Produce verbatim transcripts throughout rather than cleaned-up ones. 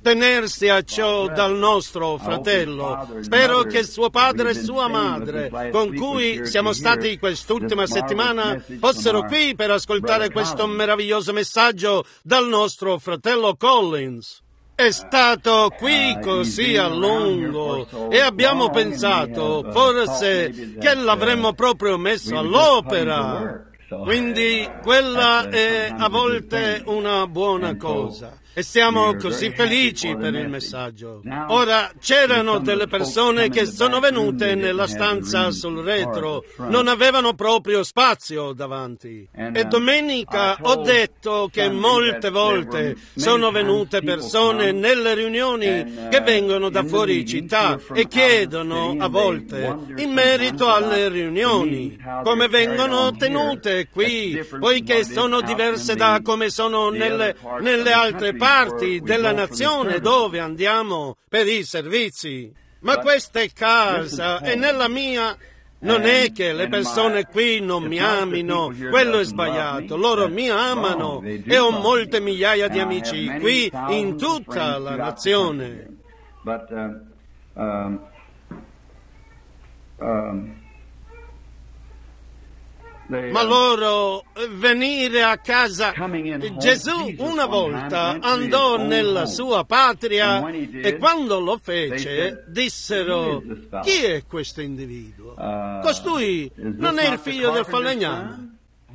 tenersi a ciò dal nostro fratello. Spero che suo padre e sua madre, con cui siamo stati quest'ultima settimana, fossero qui per ascoltare questo meraviglioso messaggio dal nostro fratello Collins. È stato qui così a lungo e abbiamo pensato forse che l'avremmo proprio messo all'opera. Quindi quella è a volte una buona cosa. E siamo così felici per il messaggio. Ora, c'erano delle persone che sono venute nella stanza sul retro, non avevano proprio spazio davanti. E domenica ho detto che molte volte sono venute persone nelle riunioni che vengono da fuori città e chiedono a volte in merito alle riunioni, come vengono tenute qui, poiché sono diverse da come sono nelle, nelle altre parti. parti della nazione dove andiamo per i servizi. Ma questa è casa e nella mia non è che le persone qui non mi amino, quello è sbagliato, loro mi amano e ho molte migliaia di amici qui in tutta la nazione. Ma loro venire a casa, Gesù una volta andò nella sua patria e quando lo fece dissero: chi è questo individuo? Costui non è il figlio del falegname?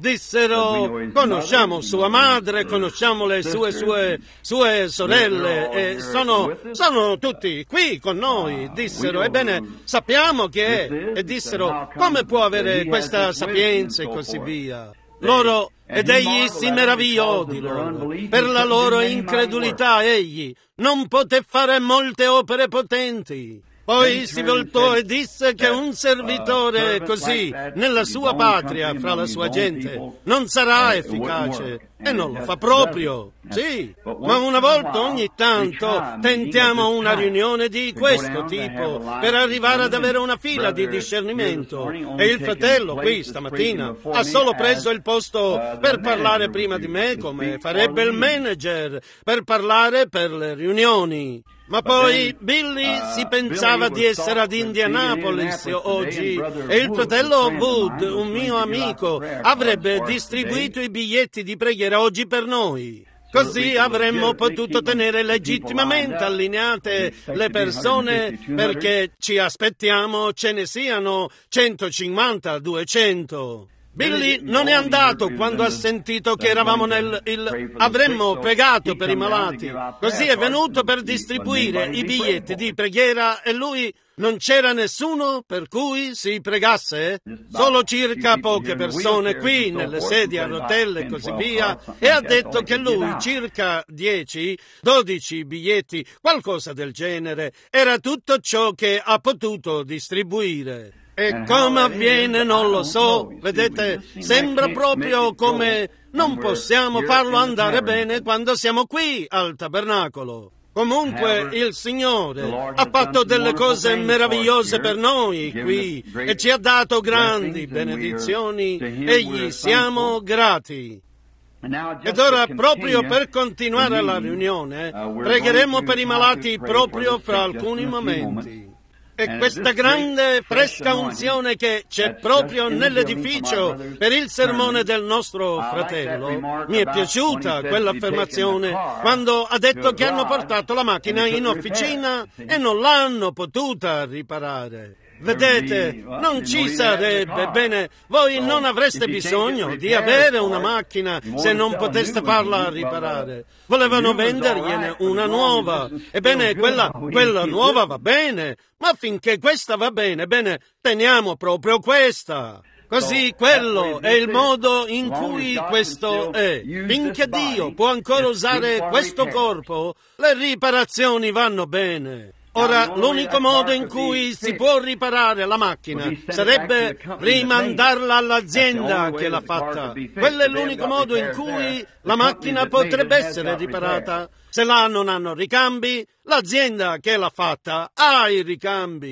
Dissero: conosciamo sua madre, conosciamo le sue, sue, sue sorelle e sono, sono tutti qui con noi. Dissero: ebbene, sappiamo chi è. E dissero: come può avere questa sapienza e così via. Loro, ed egli si meravigliò di loro. Per la loro incredulità egli non poté fare molte opere potenti. Poi si voltò e disse che un servitore così, nella sua patria, fra la sua gente, non sarà efficace. E non lo fa proprio, sì. Ma una volta ogni tanto tentiamo una riunione di questo tipo per arrivare ad avere una fila di discernimento. E il fratello qui stamattina ha solo preso il posto per parlare prima di me, come farebbe il manager, per parlare per le riunioni. Ma poi Billy si pensava di essere ad Indianapolis oggi e il fratello Wood, un mio amico, avrebbe distribuito i biglietti di preghiera oggi per noi. Così avremmo potuto tenere legittimamente allineate le persone perché ci aspettiamo ce ne siano centocinquanta, duecento. Billy non è andato quando ha sentito che eravamo nel... Il, avremmo pregato per i malati. Così è venuto per distribuire i biglietti di preghiera e lui non c'era nessuno per cui si pregasse? Solo circa poche persone qui nelle sedie a rotelle e così via. E ha detto che lui circa dieci, dodici biglietti, qualcosa del genere, era tutto ciò che ha potuto distribuire. E come avviene non lo so, vedete, sembra proprio come non possiamo farlo andare bene quando siamo qui al tabernacolo. Comunque il Signore ha fatto delle cose meravigliose per noi qui e ci ha dato grandi benedizioni e gli siamo grati. Ed ora, proprio per continuare la riunione, pregheremo per i malati proprio fra alcuni momenti. E questa grande fresca unzione che c'è proprio nell'edificio per il sermone del nostro fratello, mi è piaciuta quell'affermazione quando ha detto che hanno portato la macchina in officina e non l'hanno potuta riparare. Vedete, non ci sarebbe, bene, voi non avreste bisogno di avere una macchina se non poteste farla riparare. Volevano vendergliene una nuova. Ebbene, quella, quella nuova va bene, ma finché questa va bene, bene, teniamo proprio questa. Così quello è il modo in cui questo è. Finché Dio può ancora usare questo corpo, le riparazioni vanno bene. Ora, l'unico modo in cui si può riparare la macchina sarebbe rimandarla all'azienda che l'ha fatta. Quello è l'unico modo in cui la macchina potrebbe essere riparata. Se là non hanno ricambi, l'azienda che l'ha fatta ha i ricambi.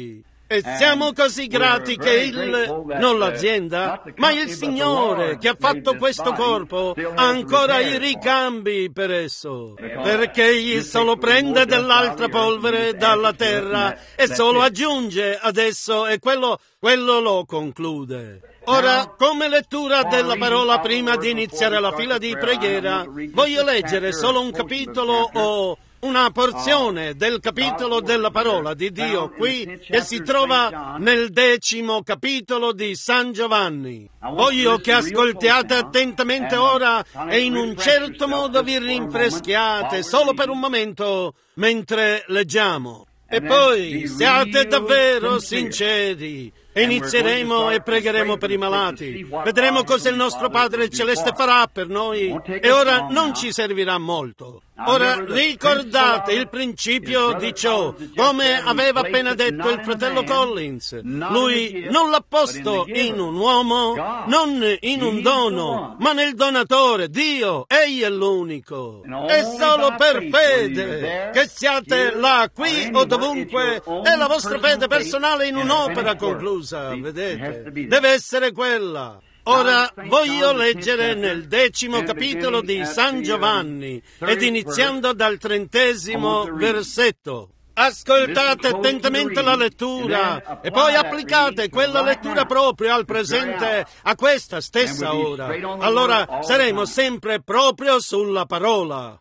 E siamo così grati che il, non l'azienda, ma il Signore che ha fatto questo corpo ha ancora i ricambi per esso, perché egli solo prende dell'altra polvere dalla terra e solo aggiunge ad esso e quello, quello lo conclude. Ora, come lettura della parola prima di iniziare la fila di preghiera, voglio leggere solo un capitolo o una porzione del capitolo della parola di Dio qui che si trova nel decimo capitolo di San Giovanni. Voglio che ascoltiate attentamente ora e in un certo modo vi rinfreschiate solo per un momento mentre leggiamo. E poi siate davvero sinceri. Inizieremo e pregheremo per i malati. Vedremo cosa il nostro Padre Celeste farà per noi e ora non ci servirà molto. Ora ricordate il principio di ciò, come aveva appena detto il fratello Collins. Lui non l'ha posto in un uomo, non in un dono, ma nel donatore, Dio. Egli è l'unico. È solo per fede che siate là, qui o dovunque, è la vostra fede personale in un'opera conclusa, vedete? Deve essere quella. Ora voglio leggere nel decimo capitolo di San Giovanni ed iniziando dal trentesimo versetto. Ascoltate attentamente la lettura e poi applicate quella lettura proprio al presente, a questa stessa ora. Allora saremo sempre proprio sulla parola.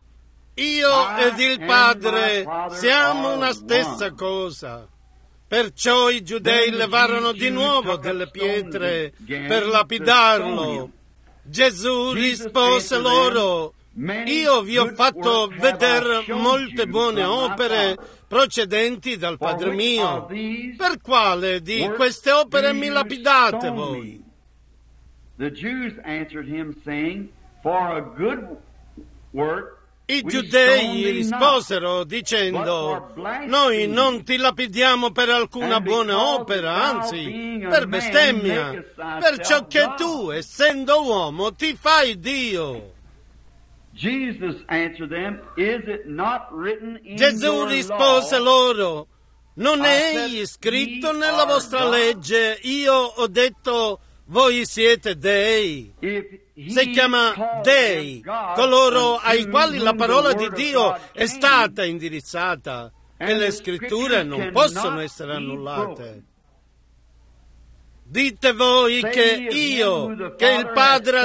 Io ed il Padre siamo una stessa cosa. Perciò i giudei levarono di nuovo delle pietre per lapidarlo. Gesù rispose loro: io vi ho fatto vedere molte buone opere procedenti dal Padre mio. Per quale di queste opere mi lapidate voi? The Jews answered him, saying, For a good work I giudei gli risposero dicendo: noi non ti lapidiamo per alcuna buona opera, anzi per bestemmia, perciò che tu, essendo uomo, ti fai Dio. Gesù rispose loro: non è egli scritto nella vostra legge, io ho detto voi siete dei? Si chiama dei coloro ai quali la parola di Dio è stata indirizzata e le scritture non possono essere annullate. Dite voi che io, che il Padre ha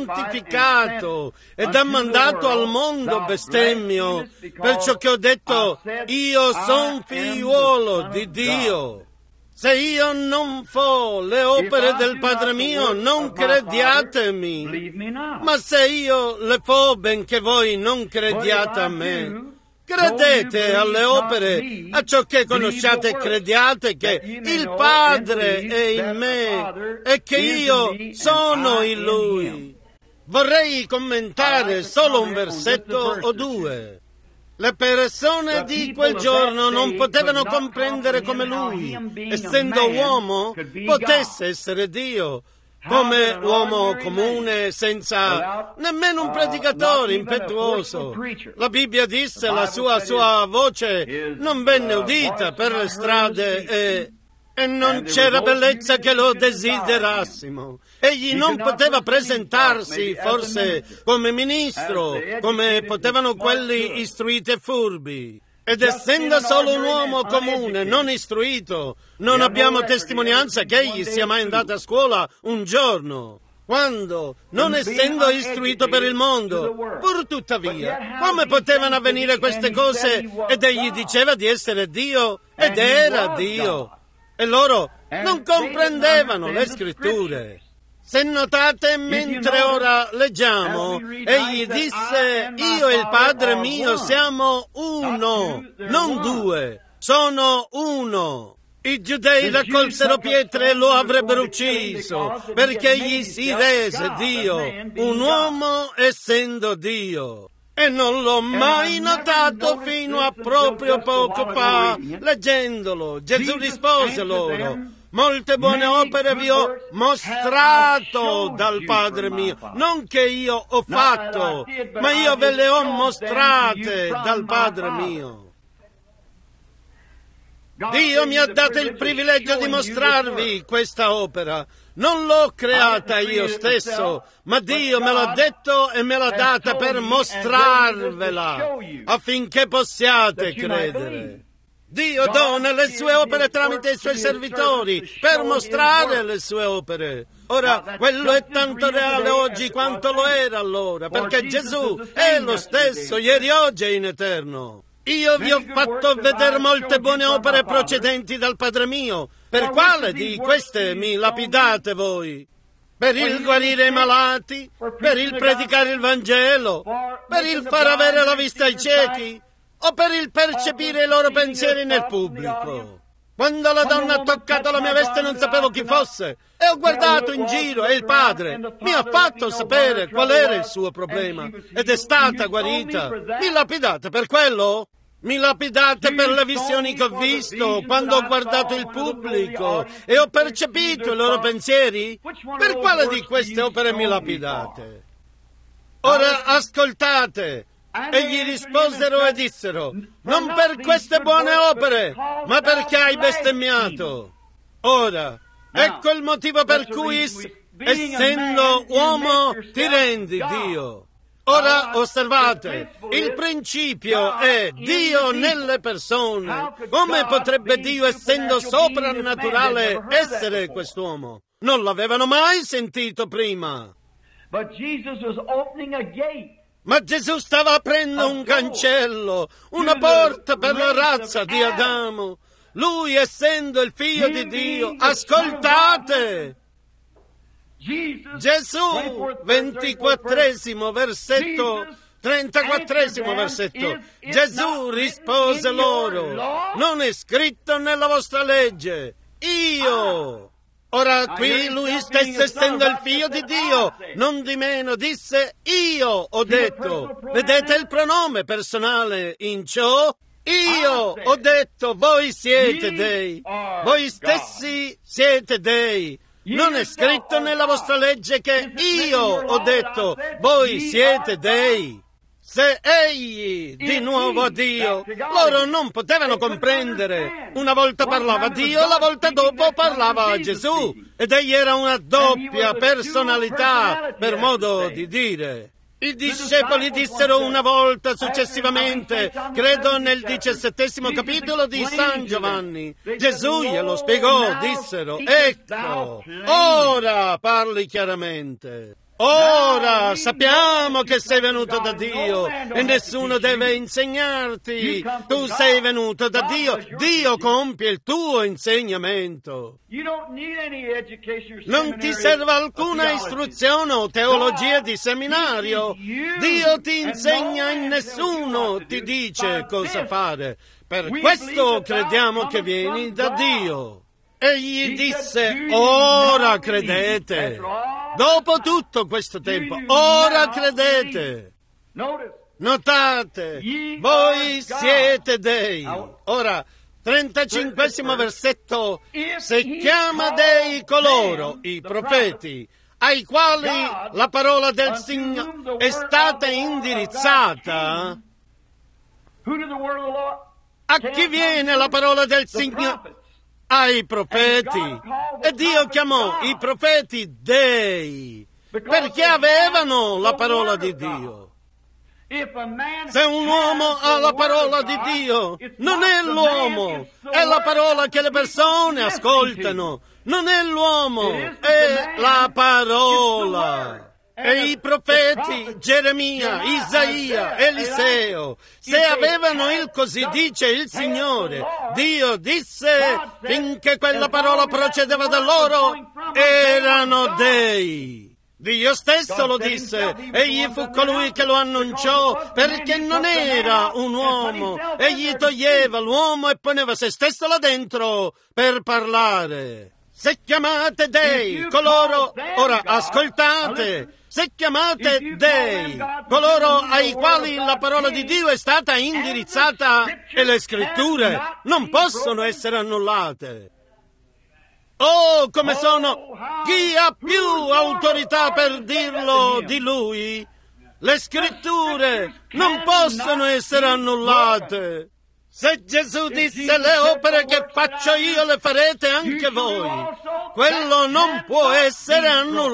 santificato ed ha mandato al mondo bestemmio, perciò che ho detto io son figliuolo di Dio. Se io non fo le opere del Padre mio, non crediatemi. Ma se io le fo, benché voi non crediate a me, credete alle opere, a ciò che conosciate e crediate che il Padre è in me e che io sono in Lui. Vorrei commentare solo un versetto o due. Le persone di quel giorno non potevano comprendere come lui, essendo uomo, potesse essere Dio, come uomo comune, senza nemmeno un predicatore impetuoso. La Bibbia disse la sua, sua voce non venne udita per le strade e... E non c'era bellezza che lo desiderassimo. Egli non poteva presentarsi forse come ministro, come potevano quelli istruiti e furbi. Ed essendo solo un uomo comune, non istruito, non abbiamo testimonianza che egli sia mai andato a scuola un giorno. Quando, non essendo istruito per il mondo, pur tuttavia, come potevano avvenire queste cose? Ed egli diceva di essere Dio, ed era Dio. E loro non comprendevano le scritture. Se notate, mentre ora leggiamo, egli disse: io e il Padre mio siamo uno, non due, sono uno. I giudei raccolsero pietre e lo avrebbero ucciso, perché egli si rese Dio, un uomo essendo Dio. E non l'ho mai notato fino a proprio poco fa, leggendolo. Gesù rispose loro: molte buone opere vi ho mostrato dal Padre mio, non che io ho fatto, ma io ve le ho mostrate dal Padre mio. Dio mi ha dato il privilegio di mostrarvi questa opera. Non l'ho creata io stesso, ma Dio me l'ha detto e me l'ha data per mostrarvela, affinché possiate credere. Dio dona le sue opere tramite i suoi servitori per mostrare le sue opere. Ora, quello è tanto reale oggi quanto lo era allora, perché Gesù è lo stesso ieri, oggi e in eterno. Io vi ho fatto vedere molte buone opere procedenti dal Padre mio. Per quale di queste mi lapidate voi? Per il guarire i malati, per il predicare il Vangelo, per il far avere la vista ai ciechi, o per il percepire i loro pensieri nel pubblico? Quando la donna ha toccato la mia veste non sapevo chi fosse e ho guardato in giro e il padre mi ha fatto sapere qual era il suo problema ed è stata guarita. Mi lapidate per quello? Mi lapidate per le visioni che ho visto quando ho guardato il pubblico e ho percepito i loro pensieri? Per quale di queste opere mi lapidate? Ora ascoltate! E gli risposero e dissero: non per queste buone opere, ma perché hai bestemmiato. Ora, ecco il motivo per cui, essendo uomo, ti rendi Dio. Ora osservate, il principio è Dio nelle persone. Come potrebbe Dio, essendo soprannaturale, essere quest'uomo? Non l'avevano mai sentito prima. But Jesus was opening a gate. Ma Gesù stava aprendo un cancello, una porta per la razza di Adamo. Lui, essendo il figlio di Dio, ascoltate! Gesù, ventiquattresimo versetto, trentaquattresimo versetto. Gesù rispose loro: non è scritto nella vostra legge, io... Ora qui lui stesso, essendo il figlio di Dio, non di meno disse: io ho detto. Vedete il pronome personale in ciò? Io ho detto, voi siete dei. Voi stessi siete dei. Non è scritto nella vostra legge che io ho detto, voi siete dei. Se egli di nuovo a Dio, loro non potevano comprendere. Una volta parlava a Dio, la volta dopo parlava a Gesù. Ed egli era una doppia personalità, per modo di dire. I discepoli dissero una volta successivamente, credo nel diciassettesimo capitolo di San Giovanni, Gesù glielo spiegò, dissero: ecco, ora parli chiaramente. Ora sappiamo che sei venuto da Dio e nessuno deve insegnarti. Tu sei venuto da Dio. Dio compie il tuo insegnamento. Non ti serve alcuna istruzione o teologia di seminario. Dio ti insegna e nessuno ti dice cosa fare. Per questo crediamo che vieni da Dio. Egli disse: ora credete. Dopo tutto questo tempo, ora credete. Notate, voi siete dei. Ora, trentacinquesimo versetto: se chiama dei coloro, i profeti, ai quali la parola del Signore è stata indirizzata. A chi viene la parola del Signore? Ai profeti. E Dio chiamò i profeti dei, perché avevano la parola di Dio. Se un uomo ha la parola di Dio, non è l'uomo, è la parola che le persone ascoltano. Non è l'uomo, è la parola. E i profeti, Geremia, Isaia, Eliseo, se avevano il così dice il Signore, Dio disse, finché quella parola procedeva da loro, erano dei. Dio stesso lo disse, egli fu colui che lo annunciò, perché non era un uomo, egli toglieva l'uomo e poneva se stesso là dentro per parlare. Se chiamate dei, coloro, ora ascoltate, se chiamate dei, coloro ai quali la parola di Dio è stata indirizzata e le scritture non possono essere annullate. Oh, come sono! Chi ha più autorità per dirlo di lui? Le scritture non possono essere annullate. Se Gesù disse le opere che faccio io le farete anche voi, quello non può essere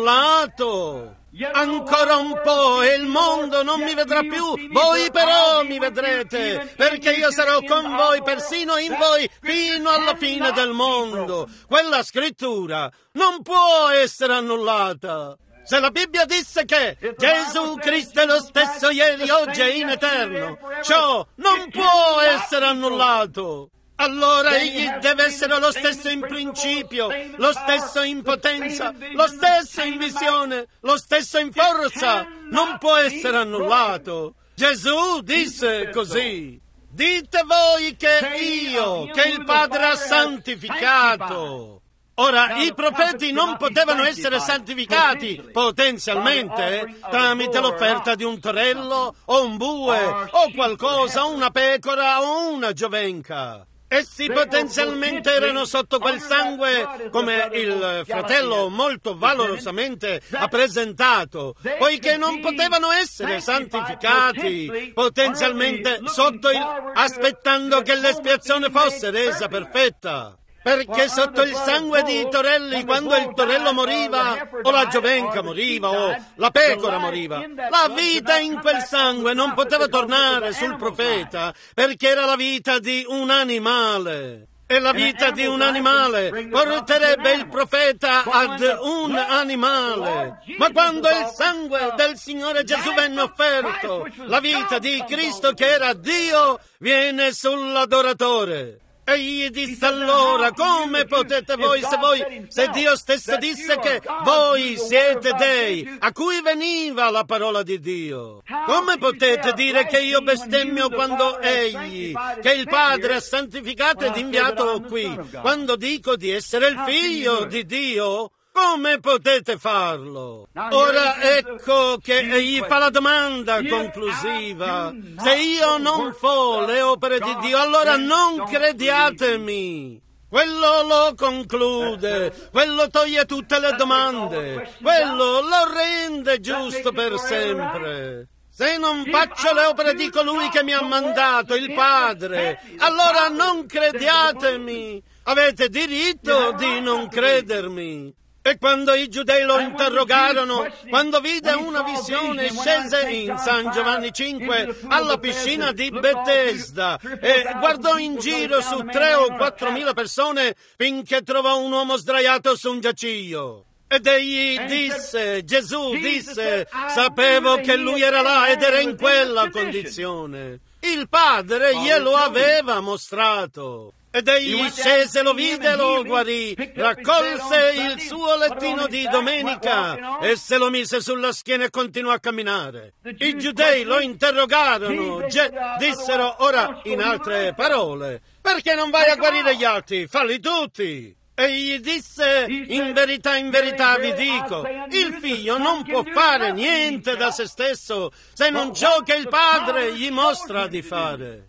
annullato. Ancora un po' e il mondo non mi vedrà più, voi però mi vedrete, perché io sarò con voi, persino in voi, fino alla fine del mondo. Quella scrittura non può essere annullata. Se la Bibbia disse che Gesù Cristo è lo stesso ieri, oggi e in eterno, ciò non può essere annullato. Allora egli deve essere lo stesso in principio, lo stesso in potenza, lo stesso in visione, lo stesso in forza. Non può essere annullato. Gesù disse così: dite voi che io, che il Padre ha santificato. Ora, i profeti non potevano essere santificati potenzialmente tramite l'offerta di un torello o un bue o qualcosa, una pecora o una giovenca. Essi potenzialmente erano sotto quel sangue, come il fratello molto valorosamente ha presentato, poiché non potevano essere santificati potenzialmente sotto il, aspettando che l'espiazione fosse resa perfetta. Perché sotto il sangue di torelli, quando il torello moriva, o la giovenca moriva, o la pecora moriva, la vita in quel sangue non poteva tornare sul profeta, perché era la vita di un animale. E la vita di un animale porterebbe il profeta ad un animale. Ma quando il sangue del Signore Gesù venne offerto, la vita di Cristo, che era Dio, viene sull'adoratore. Egli disse allora: come potete voi, se voi, se Dio stesso disse che voi siete dei, a cui veniva la parola di Dio, come potete dire che io bestemmio quando Egli, che il Padre ha santificato ed inviato qui, quando dico di essere il Figlio di Dio? Come potete farlo? Ora ecco che egli fa la domanda conclusiva. Se io non fo le opere di Dio, allora non crediatemi. Quello lo conclude, quello toglie tutte le domande, quello lo rende giusto per sempre. Se non faccio le opere di colui che mi ha mandato, il Padre, allora non crediatemi. Avete diritto di non credermi. E quando i giudei lo interrogarono, quando vide una visione, scese in San Giovanni cinque alla piscina di Betesda e guardò in giro su tre o quattromila persone finché trovò un uomo sdraiato su un giaciglio. Ed egli disse, Gesù disse, sapevo che lui era là ed era in quella condizione. Il Padre glielo aveva mostrato. Ed egli scese, lo vide, lo guarì, raccolse il suo lettino di domenica e se lo mise sulla schiena e continuò a camminare. I giudei lo interrogarono, ge- dissero ora in altre parole: perché non vai a guarire gli altri? Falli tutti! Egli disse: in verità, in verità vi dico, il figlio non può fare niente da se stesso se non ciò che il Padre gli mostra di fare.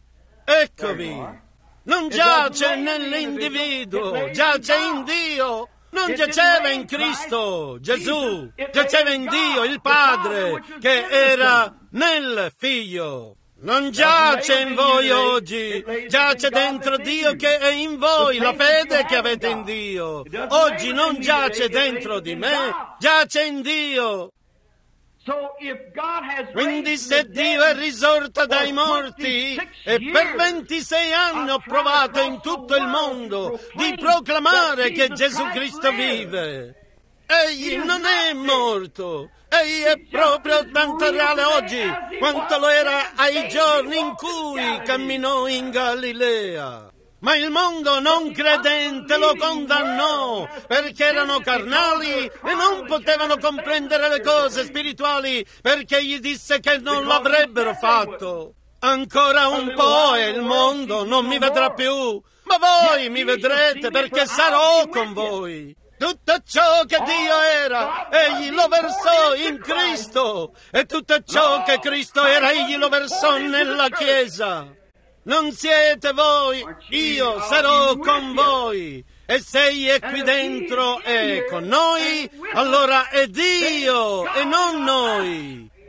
Eccovi. Non giace nell'individuo, giace in Dio. Non giaceva in Cristo, Gesù, giaceva in Dio, il Padre, che era nel Figlio. Non giace in voi oggi, giace dentro Dio che è in voi, la fede che avete in Dio. Oggi non giace dentro di me, giace in Dio. Quindi se Dio è risorto dai morti, e per ventisei anni ho provato in tutto il mondo di proclamare che Gesù Cristo vive, egli non è morto, egli è proprio tanto reale oggi quanto lo era ai giorni in cui camminò in Galilea. Ma il mondo non credente lo condannò perché erano carnali e non potevano comprendere le cose spirituali, perché gli disse che non l'avrebbero fatto. Ancora un po' e il mondo non mi vedrà più, ma voi mi vedrete perché sarò con voi. Tutto ciò che Dio era, egli lo versò in Cristo, e tutto ciò che Cristo era, egli lo versò nella Chiesa. Non siete voi, io sarò con voi. E se egli è qui dentro e con noi, allora è Dio e non noi.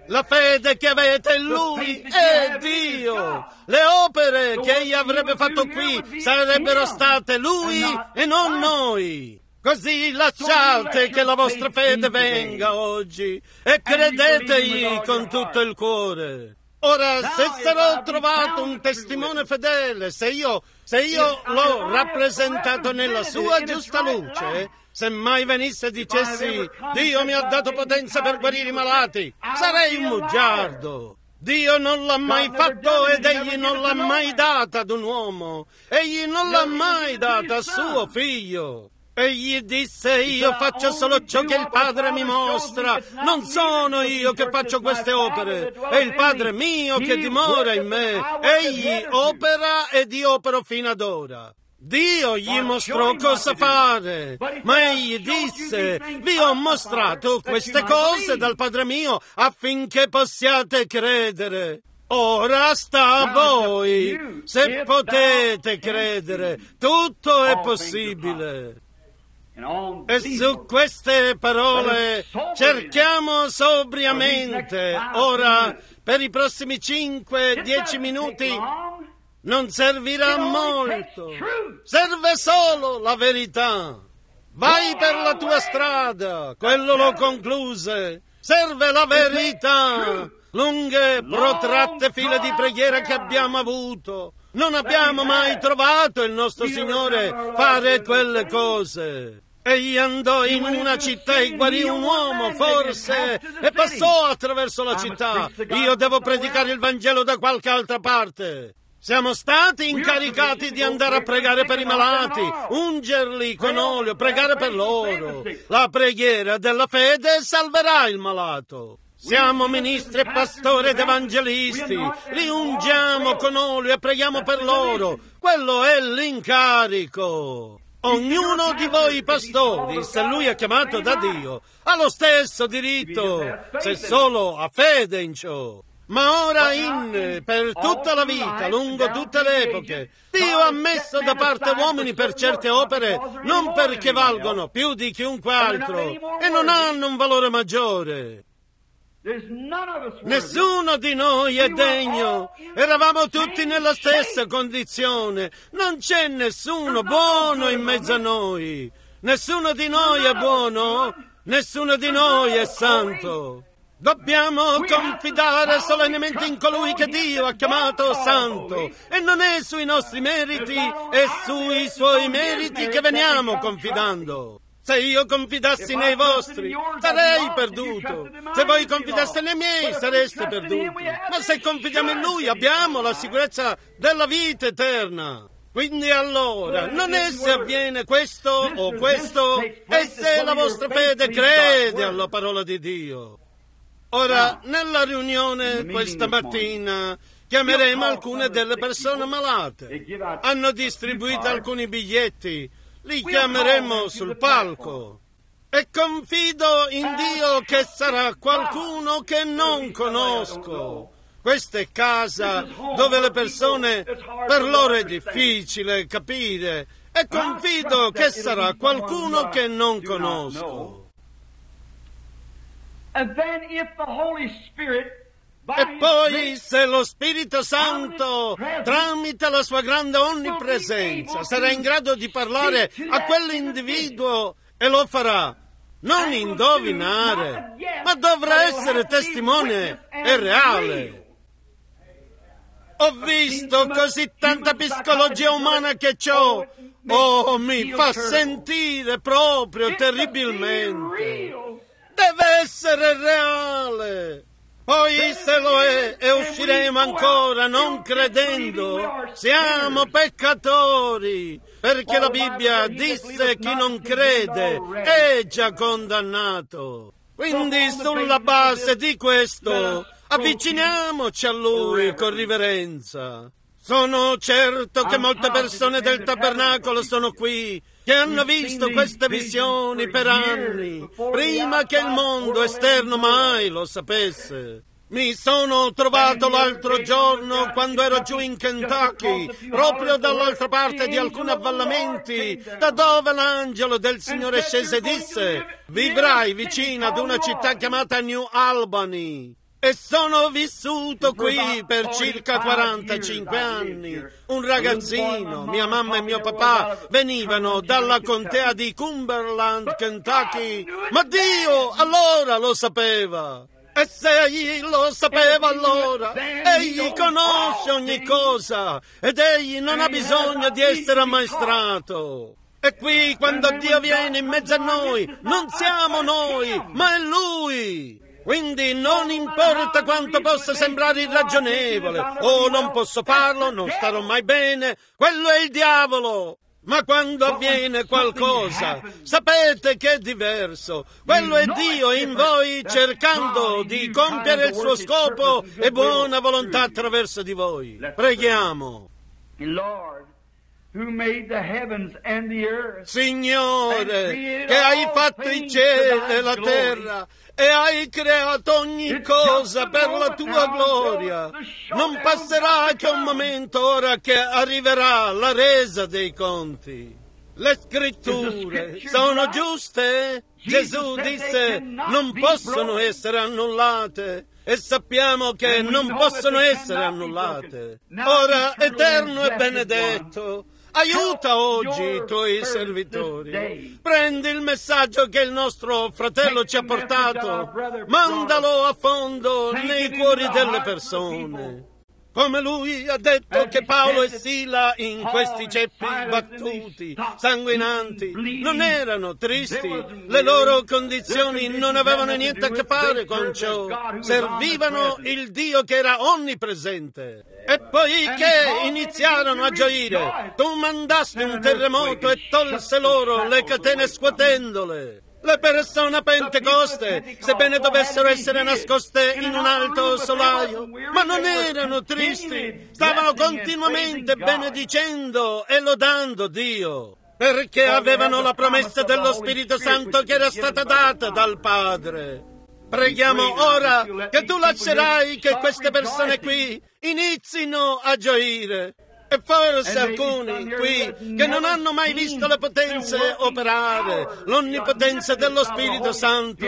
La fede che avete in Lui è Dio. Le opere che Egli avrebbe fatto qui sarebbero state Lui e non noi. Così lasciate che la vostra fede venga oggi e credetegli con tutto il cuore. Ora, se sarò trovato un testimone fedele, se io, se io l'ho rappresentato nella sua giusta luce, se mai venisse e dicessi Dio mi ha dato potenza per guarire i malati, sarei un bugiardo. Dio non l'ha mai fatto ed Egli non l'ha mai data ad un uomo. Egli non l'ha mai data a suo figlio. Egli disse, io faccio solo ciò che il Padre mi mostra, non sono io che faccio queste opere, è il Padre mio che dimora in me, egli opera ed io opero fino ad ora. Dio gli mostrò cosa fare, ma egli disse, vi ho mostrato queste cose dal Padre mio affinché possiate credere. Ora sta a voi, se potete credere, tutto è possibile. E su queste parole cerchiamo sobriamente, ora per i prossimi cinque dieci minuti, non servirà molto, serve solo la verità. Vai per la tua strada, quello lo concluse, serve la verità. Lunghe, protratte file di preghiera che abbiamo avuto, non abbiamo mai trovato il nostro Signore fare quelle cose. Egli andò in una città e guarì un uomo, forse, e passò attraverso la città. Io devo predicare il Vangelo da qualche altra parte. Siamo stati incaricati di andare a pregare per i malati, ungerli con olio, pregare per loro. La preghiera della fede salverà il malato. Siamo ministri e pastori ed evangelisti, li ungiamo con olio e preghiamo per loro. Quello è l'incarico. Ognuno di voi pastori, se lui è chiamato da Dio, ha lo stesso diritto, se solo ha fede in ciò. Ma ora in, per tutta la vita, lungo tutte le epoche, Dio ha messo da parte uomini per certe opere non perché valgono più di chiunque altro e non hanno un valore maggiore. Nessuno di noi è degno, eravamo tutti nella stessa condizione, non c'è nessuno buono in mezzo a noi, nessuno di noi è buono, nessuno di noi è santo. Dobbiamo confidare solennemente in colui che Dio ha chiamato santo e non è sui nostri meriti, è sui suoi meriti che veniamo confidando. Se io confidassi nei vostri, sarei perduto. Se voi confidaste nei miei, sareste perduti. Ma se confidiamo in Lui, abbiamo la sicurezza della vita eterna. Quindi allora, non è se avviene questo o questo, è se la vostra fede crede alla parola di Dio. Ora, nella riunione questa mattina, chiameremo alcune delle persone malate. Hanno distribuito alcuni biglietti. Li chiameremo sul palco e confido in Dio che sarà qualcuno che non conosco. Questa è casa dove le persone, per loro è difficile capire, e confido che sarà qualcuno che non conosco. E poi, se lo Spirito Santo, tramite la sua grande onnipresenza, sarà in grado di parlare a quell'individuo e lo farà, non indovinare, ma dovrà essere testimone e reale. Ho visto così tanta psicologia umana che ciò, oh, mi fa sentire proprio terribilmente. Deve essere reale. Poi se lo è e usciremo ancora non credendo, siamo peccatori, perché la Bibbia disse chi non crede è già condannato. Quindi sulla base di questo avviciniamoci a Lui con riverenza. Sono certo che molte persone del tabernacolo sono qui, che hanno visto queste visioni per anni, prima che il mondo esterno mai lo sapesse. Mi sono trovato l'altro giorno, quando ero giù in Kentucky, proprio dall'altra parte di alcuni avvallamenti, da dove l'angelo del Signore scese e disse: vivrai vicino ad una città chiamata New Albany. E sono vissuto qui per circa quarantacinque anni. Un ragazzino, mia mamma e mio papà venivano dalla contea di Cumberland, Kentucky. Ma Dio allora lo sapeva. E se egli lo sapeva allora, egli conosce ogni cosa ed egli non ha bisogno di essere ammaestrato. E qui, quando Dio viene in mezzo a noi, non siamo noi, ma è Lui. Quindi non importa quanto possa sembrare irragionevole, o non posso farlo, non starò mai bene, quello è il diavolo. Ma quando avviene qualcosa, sapete che è diverso. Quello è Dio in voi cercando di compiere il suo scopo e buona volontà attraverso di voi. Preghiamo. Signore, che hai fatto i cieli e la terra e hai creato ogni cosa per la tua gloria. Non passerà che un momento ora che arriverà la resa dei conti. Le scritture sono giuste? Gesù disse non possono essere annullate. E sappiamo che non possono essere annullate. Ora, eterno e benedetto, aiuta oggi i tuoi servitori. Prendi il messaggio che il nostro fratello ci ha portato, mandalo a fondo nei cuori delle persone. Come lui ha detto che Paolo e Sila in questi ceppi battuti, sanguinanti, non erano tristi, le loro condizioni non avevano niente a che fare con ciò, servivano il Dio che era onnipresente. E poiché iniziarono a gioire, tu mandasti un terremoto e tolse loro le catene scuotendole. Le persone a Pentecoste, sebbene dovessero essere nascoste in un alto solaio, ma non erano tristi, stavano continuamente benedicendo e lodando Dio, perché avevano la promessa dello Spirito Santo che era stata data dal Padre. Preghiamo ora che tu lascerai che queste persone qui inizino a gioire. E forse alcuni qui che non hanno mai visto le potenze operare, l'onnipotenza dello Spirito Santo,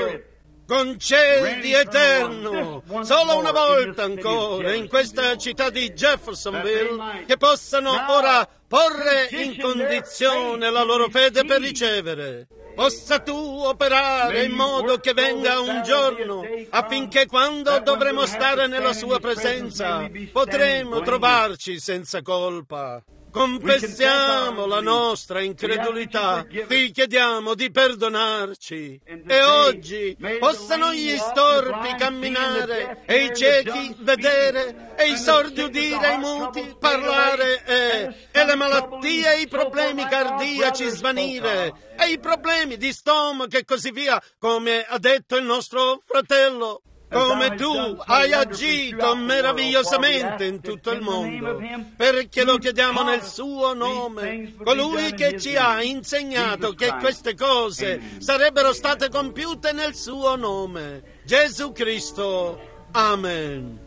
concedi eterno, solo una volta ancora in questa città di Jeffersonville, che possano ora porre in condizione la loro fede per ricevere. Possa tu operare in modo che venga un giorno affinché quando dovremo stare nella sua presenza potremo trovarci senza colpa. Confessiamo la nostra incredulità, ti chiediamo di perdonarci e oggi possano gli storpi camminare e i ciechi vedere e i sordi udire, i muti parlare e, e le malattie e i problemi cardiaci svanire e i problemi di stomaco e così via, come ha detto il nostro fratello. Come tu hai agito meravigliosamente in tutto il mondo, perché lo chiediamo nel suo nome, colui che ci ha insegnato che queste cose sarebbero state compiute nel suo nome, Gesù Cristo. Amen.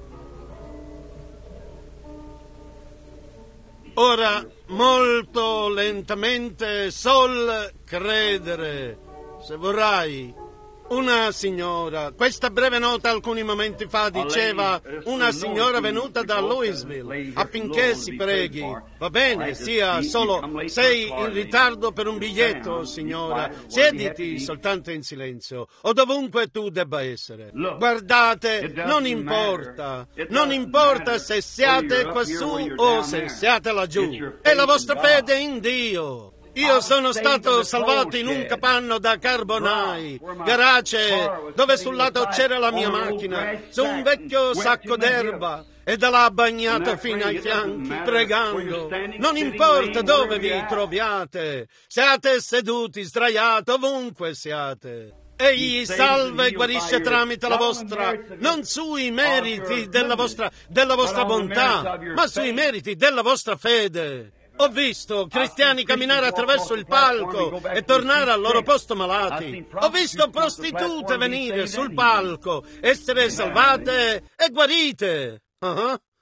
Ora, molto lentamente, sol credere, se vorrai. Una signora, questa breve nota alcuni momenti fa diceva una signora venuta da Louisville affinché si preghi. Va bene, sia solo, sei in ritardo per un biglietto, signora, siediti soltanto in silenzio o dovunque tu debba essere. Guardate, non importa, non importa se siate quassù o se siate laggiù, è la vostra fede in Dio. Io sono stato salvato in un capanno da carbonai, garage, dove sul lato c'era la mia macchina, su un vecchio sacco d'erba, e da là bagnato fino ai fianchi, pregando. Non importa dove vi troviate, siate seduti, sdraiati, ovunque siate. Egli salva e guarisce tramite la vostra, non sui meriti della vostra, della vostra bontà, ma sui meriti della vostra fede. Ho visto cristiani camminare attraverso il palco e tornare al loro posto malati. Ho visto prostitute venire sul palco, essere salvate e guarite. Uh-huh.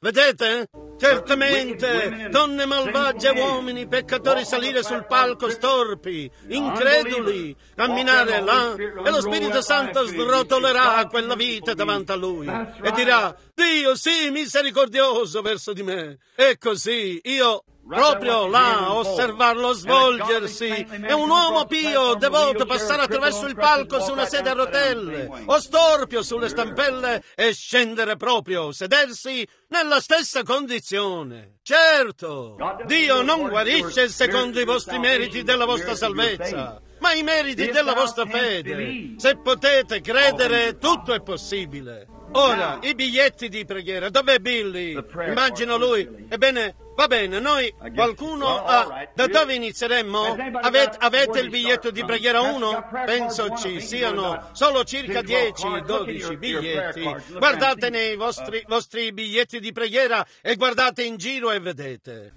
Vedete? Certamente, donne malvagie e uomini peccatori salire sul palco storpi, increduli, camminare là, e lo Spirito Santo srotolerà quella vita davanti a lui e dirà: Dio, sì, misericordioso verso di me. E così io, proprio là, a osservarlo svolgersi, e un uomo pio, devoto, passare attraverso il palco su una sedia a rotelle, o storpio sulle stampelle, e scendere proprio, sedersi nella stessa condizione. Certo, Dio non guarisce secondo i vostri meriti della vostra salvezza, ma i meriti della vostra fede. Se potete credere, tutto è possibile. Ora, i biglietti di preghiera, dov'è Billy? Immagino lui. Ebbene, va bene, noi, qualcuno ha... Da dove inizieremmo? Avete, avete il biglietto di preghiera uno? Penso ci siano solo circa dieci dodici biglietti. Guardate nei vostri, vostri biglietti di preghiera e guardate in giro e vedete.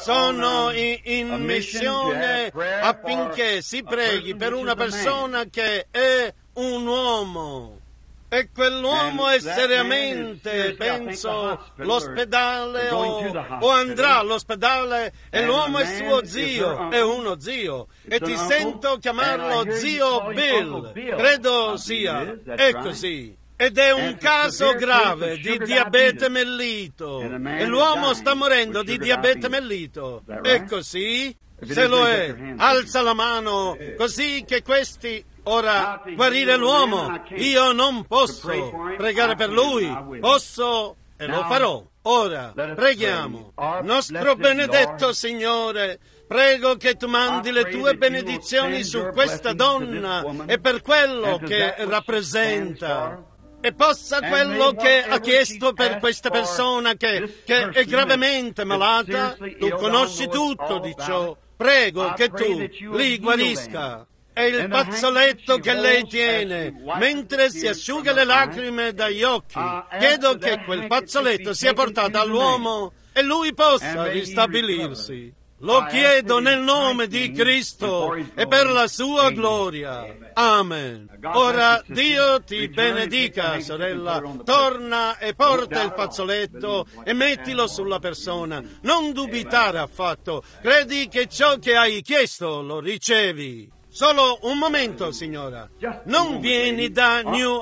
Sono in, in missione affinché si preghi per una persona che è un uomo. E quell'uomo è seriamente, penso, l'ospedale o, o andrà all'ospedale, e l'uomo è suo zio, è uno zio, e ti sento chiamarlo zio Bill, credo sia, è così. Ed è un caso grave di diabete mellito, e l'uomo sta morendo di diabete mellito, è così? Se lo è, alza la mano, così che questi... Ora, guarire l'uomo, io non posso pregare per lui, posso e lo farò. Ora, preghiamo. Nostro benedetto Signore, prego che tu mandi le tue benedizioni su questa donna e per quello che rappresenta. E possa quello che ha chiesto per questa persona che, che è gravemente malata, tu conosci tutto di ciò, prego che tu li guarisca. E il fazzoletto che lei tiene, mentre si asciuga le lacrime dagli occhi, chiedo che quel fazzoletto sia portato all'uomo e lui possa ristabilirsi. Lo chiedo nel nome di Cristo e per la sua gloria. Amen. Ora Dio ti benedica, sorella. Torna e porta il fazzoletto e mettilo sulla persona. Non dubitare affatto. Credi che ciò che hai chiesto lo ricevi. Solo un momento, signora. Non vieni da New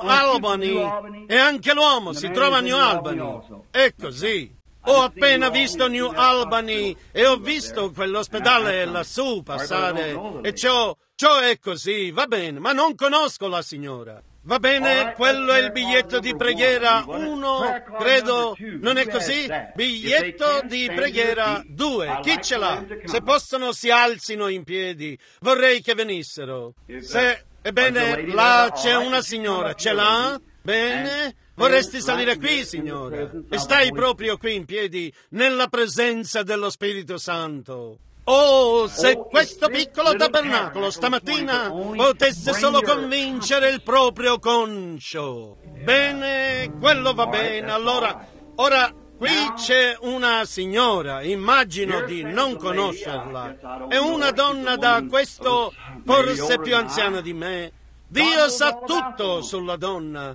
Albany e anche l'uomo si trova a New Albany. È così. Ho appena visto New Albany e ho visto quell'ospedale lassù passare e ciò, ciò è così, va bene, ma non conosco la signora. Va bene, quello è il biglietto di preghiera uno, credo, non è così? Biglietto di preghiera due, chi ce l'ha? Se possono si alzino in piedi, vorrei che venissero. Se, ebbene, là c'è una signora, ce l'ha? Bene? Vorresti salire qui, signora? E stai proprio qui in piedi, nella presenza dello Spirito Santo. Oh, se questo piccolo tabernacolo stamattina potesse solo convincere il proprio conscio. Bene, quello va bene. Allora, ora, qui c'è una signora, immagino di non conoscerla. È una donna da questo, forse più anziana di me. Dio sa tutto sulla donna.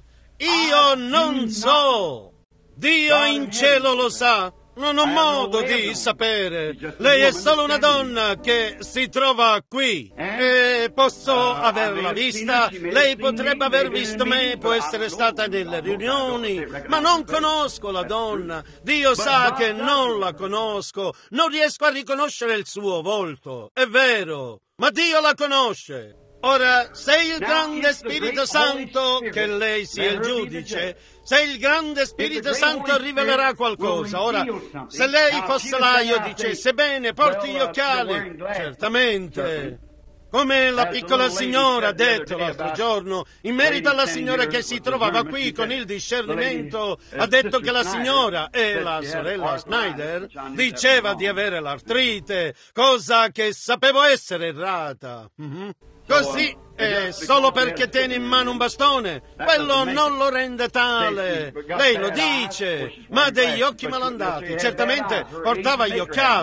Io non so. Dio in cielo lo sa. Non ho modo di sapere. Lei è solo una donna che si trova qui. E posso averla vista. Lei potrebbe aver visto me, può essere stata nelle riunioni, ma non conosco la donna. Dio sa che non la conosco. Non riesco a riconoscere il suo volto. È vero, ma Dio la conosce. Ora, se il grande Spirito Santo, che lei sia il giudice, se il grande Spirito Santo rivelerà qualcosa, ora, se lei fosse là io dicesse, bene, porti gli occhiali, certamente. Come la piccola signora ha detto l'altro giorno, in merito alla signora che si trovava qui con il discernimento, ha detto che la signora e la sorella Snyder diceva di avere l'artrite, cosa che sapevo essere errata. Mm-hmm. Così, eh, solo perché tiene in mano un bastone, quello non lo rende tale. Lei lo dice, ma ha degli occhi malandati. Certamente portava gli occhiali,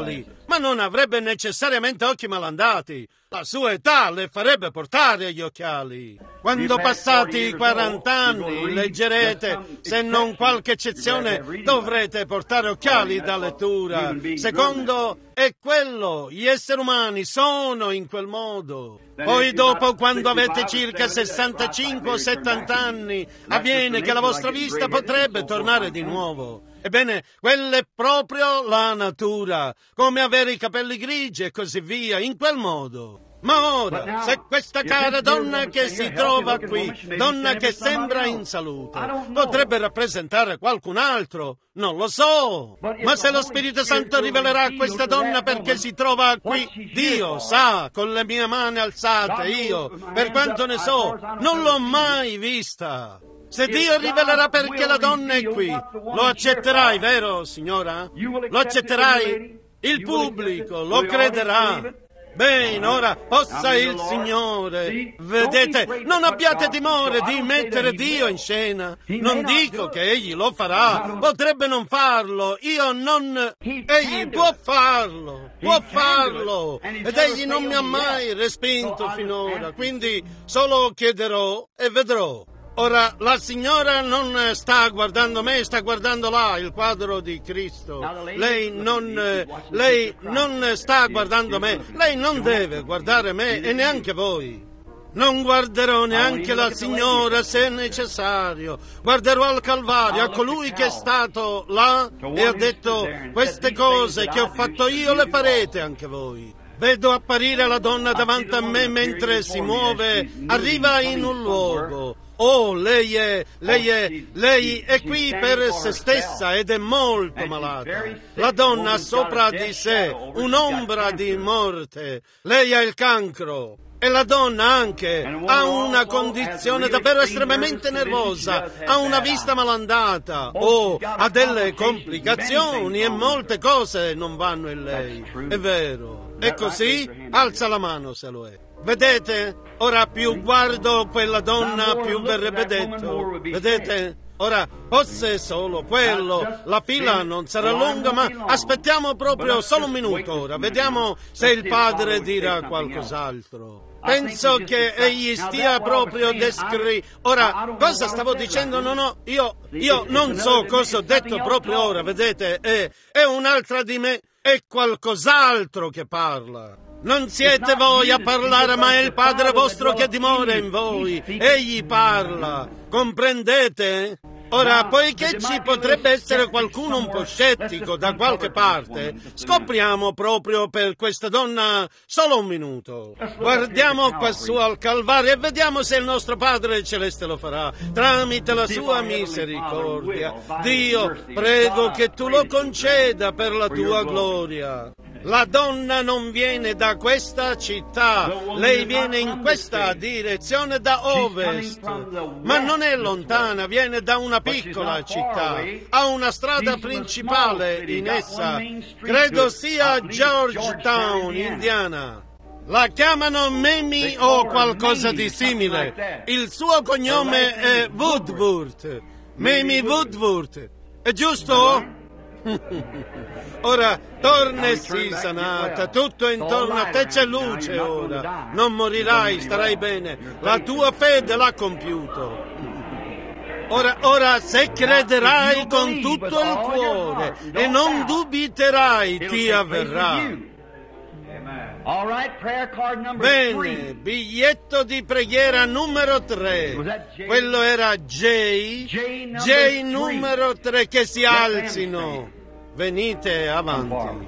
ma non avrebbe necessariamente occhi malandati. La sua età le farebbe portare gli occhiali. Quando passati i quarant'anni leggerete, se non qualche eccezione, dovrete portare occhiali da lettura. Secondo è quello, gli esseri umani sono in quel modo. Poi dopo, quando avete circa sessantacinque o settanta anni, avviene che la vostra vista potrebbe tornare di nuovo. Ebbene, quella è proprio la natura, come avere i capelli grigi e così via, in quel modo. Ma ora, se questa cara donna che si trova qui, donna che sembra in salute, potrebbe rappresentare qualcun altro, non lo so. Ma se lo Spirito Santo rivelerà a questa donna perché si trova qui, Dio sa, con le mie mani alzate, io, per quanto ne so, non l'ho mai vista. Se Dio rivelerà perché la donna è qui, lo accetterai, vero, signora? Lo accetterai? Il pubblico lo crederà. Bene, ora possa il Signore. Vedete, non abbiate timore di mettere Dio in scena. Non dico che Egli lo farà, potrebbe non farlo. Io non... Egli può farlo, può farlo. Ed Egli non mi ha mai respinto finora, quindi solo chiederò e vedrò. Ora, la signora non sta guardando me, sta guardando là, il quadro di Cristo. Lei non, lei non sta guardando me, lei non deve guardare me e neanche voi. Non guarderò neanche la signora se è necessario. Guarderò al Calvario, a colui che è stato là e ha detto: queste cose che ho fatto io le farete anche voi. Vedo apparire la donna davanti a me mentre si muove, arriva in un luogo. Oh, lei è, lei è, lei è qui per se stessa ed è molto malata. La donna ha sopra di sé un'ombra di morte. Lei ha il cancro. E la donna anche ha una condizione davvero estremamente nervosa, ha una vista malandata, o ha delle complicazioni e molte cose non vanno in lei. È vero. È così? Alza la mano se lo è. Vedete? Ora più guardo quella donna, più verrebbe detto. Vedete? Ora, fosse solo quello, la fila non sarà lunga, ma aspettiamo proprio solo un minuto ora. Vediamo se il padre dirà qualcos'altro. Penso che egli stia proprio descrivendo. Ora, cosa stavo dicendo? No, no, io, io non so cosa ho detto proprio ora, vedete? È, è un'altra di me, è qualcos'altro che parla. Non siete voi a parlare, ma è il Padre vostro che dimora in voi. Egli parla. Comprendete? Ora, poiché ci potrebbe essere qualcuno un po' scettico da qualche parte, scopriamo proprio per questa donna solo un minuto. Guardiamo quassù al Calvario e vediamo se il nostro Padre Celeste lo farà, tramite la sua misericordia. Dio, prego che tu lo conceda per la tua gloria. La donna non viene da questa città, lei viene in questa direzione da ovest, ma non è lontana, viene da una piccola città, ha una strada principale in essa, credo sia Georgetown, Indiana. La chiamano Mamie o qualcosa di simile, il suo cognome è Woodworth, Mamie Woodworth, è giusto? Ora, torna e sii sanata, tutto intorno a te c'è luce ora, non morirai, starai bene, la tua fede l'ha compiuto. Ora, ora, se crederai con tutto il cuore e non dubiterai, ti avverrà. Bene, biglietto di preghiera numero tre. Quello era J. J numero tre, che si alzino. Venite avanti.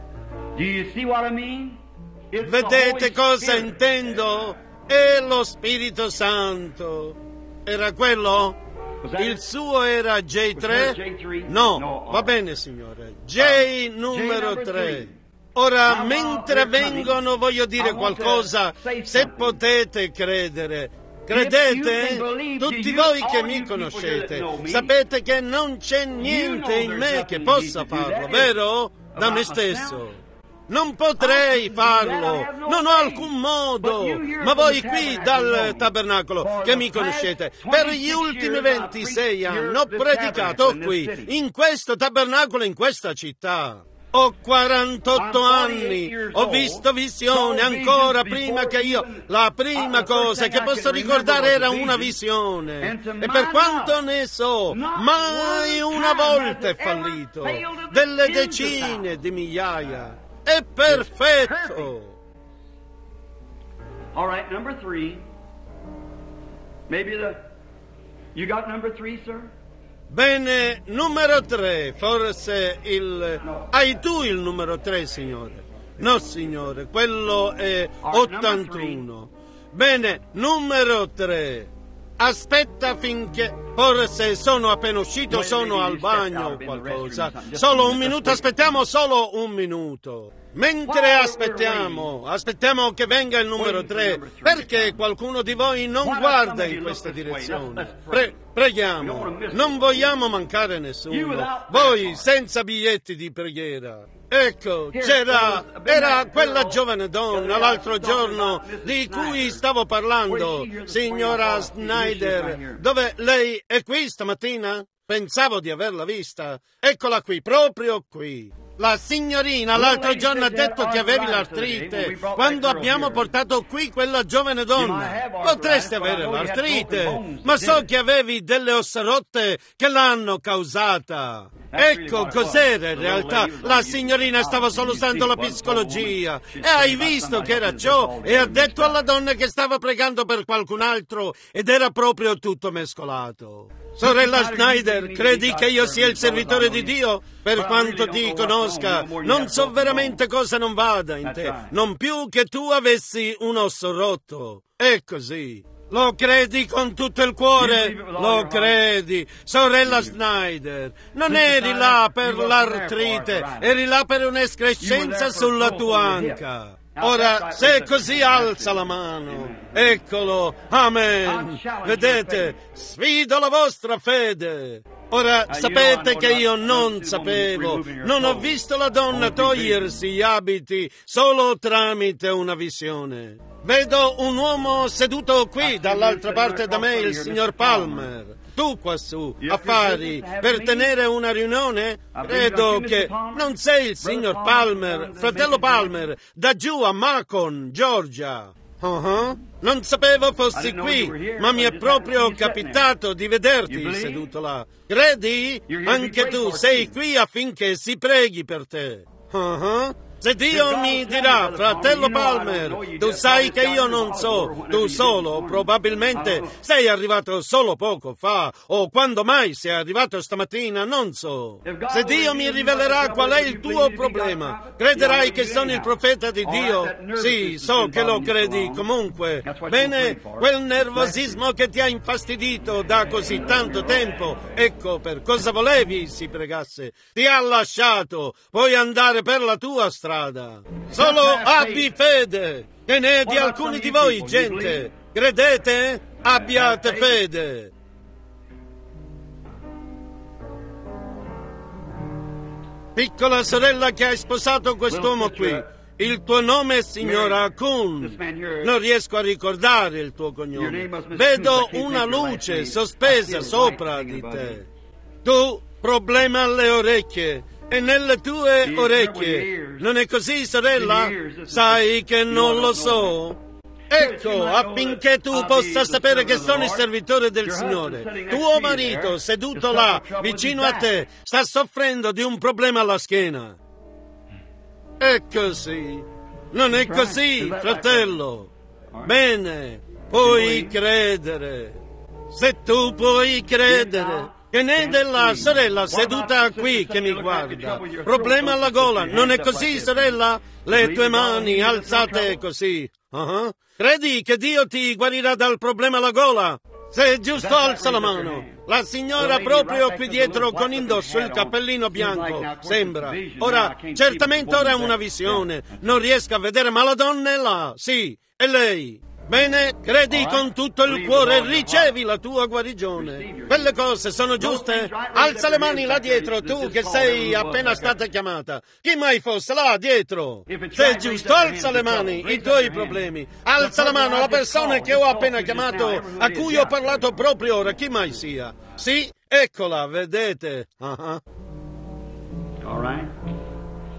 Vedete cosa intendo? È lo Spirito Santo. Era quello? Il suo era J tre? No, va bene, signore. J numero tre. Ora, mentre vengono, voglio dire qualcosa, se potete credere. Credete? Tutti voi che mi conoscete, sapete che non c'è niente in me che possa farlo, vero? Da me stesso. Non potrei farlo, non ho alcun modo, ma voi qui dal tabernacolo che mi conoscete, per gli ultimi ventisei anni ho predicato qui, in questo tabernacolo, in questa città. Ho quarantotto anni, ho visto visione ancora prima che io... La prima cosa che posso ricordare era una visione. E per quanto ne so, mai una volta è fallito. Delle decine di migliaia. È perfetto. All right, number three. Maybe the... You got number three, sir? Bene, numero tre, forse il... Hai tu il numero tre, signore? No, signore, quello è ottantuno. Bene, numero tre. Aspetta finché... Forse sono appena uscito, sono al bagno o qualcosa. Solo un minuto, aspettiamo solo un minuto. Mentre aspettiamo, aspettiamo che venga il numero tre, perché qualcuno di voi non guarda in questa direzione. Pre- preghiamo, non vogliamo mancare nessuno. Voi senza biglietti di preghiera. Ecco, c'era, era quella giovane donna l'altro giorno di cui stavo parlando, signora Snyder, dove lei è qui stamattina? Pensavo di averla vista. Eccola qui, proprio qui. La signorina l'altro giorno ha detto che avevi l'artrite quando abbiamo portato qui quella giovane donna. Potresti avere l'artrite, ma so che avevi delle ossa rotte che l'hanno causata. Ecco cos'era in realtà. La signorina stava solo usando la psicologia e hai visto che era ciò e ha detto alla donna che stava pregando per qualcun altro ed era proprio tutto mescolato. Sorella Snyder, credi che io sia il servitore di Dio? Per quanto ti conosca, non so veramente cosa non vada in te, non più che tu avessi un osso rotto. È così. Lo credi con tutto il cuore? Lo credi. Sorella Snyder, non eri là per l'artrite, eri là per un'escrescenza sulla tua anca. Ora, se è così, alza la mano. Eccolo. Amen. Vedete, sfido la vostra fede. Ora, sapete che io non sapevo, non ho visto la donna togliersi gli abiti solo tramite una visione. Vedo un uomo seduto qui, dall'altra parte da me, il signor Palmer. Tu quassù, affari, per tenere una riunione? Credo che non sei il signor Palmer, fratello Palmer, da giù a Macon, Georgia. Uh-huh. Non sapevo fossi qui, ma mi è proprio capitato di vederti seduto là. Credi? Anche tu sei qui affinché si preghi per te. Uh-huh. Se Dio mi dirà, fratello Palmer, tu sai che io non so, tu solo probabilmente sei arrivato solo poco fa, o quando mai sei arrivato stamattina, non so. Se Dio mi rivelerà qual è il tuo problema, crederai che sono il profeta di Dio? Sì, so che lo credi comunque. Bene, quel nervosismo che ti ha infastidito da così tanto tempo, ecco per cosa volevi si pregasse. Ti ha lasciato, puoi andare per la tua strada. Solo abbi fede, che ne è di alcuni di voi, gente. Credete? Abbiate fede. Piccola sorella che hai sposato quest'uomo qui, il tuo nome è signora Kuhn. Non riesco a ricordare il tuo cognome. Vedo una luce sospesa sopra di te. Tu, problema alle orecchie. E nelle tue orecchie. Non è così, sorella? Sai che non lo so? Ecco, affinché tu possa sapere che sono il servitore del Signore. Tuo marito, seduto là, vicino a te, sta soffrendo di un problema alla schiena. È così. Non è così, fratello. Bene, puoi credere. Se tu puoi credere... Che ne è della sorella seduta qui che mi guarda? Problema alla gola, non è così, sorella? Le tue mani alzate così. Uh-huh. Credi che Dio ti guarirà dal problema alla gola? Se è giusto, alza la mano. La signora proprio qui dietro con indosso il cappellino bianco, sembra. Ora, certamente ora è una visione. Non riesco a vedere, ma la donna è là. Sì, è lei. Bene, credi con tutto il cuore e ricevi la tua guarigione. Quelle cose sono giuste? Alza le mani là dietro, tu che sei appena stata chiamata. Chi mai fosse là dietro? Se è giusto, alza le mani, i tuoi problemi. Alza la mano alla persona che ho appena chiamato, a cui ho parlato proprio ora, chi mai sia. Sì, eccola, vedete. Uh-huh. All right.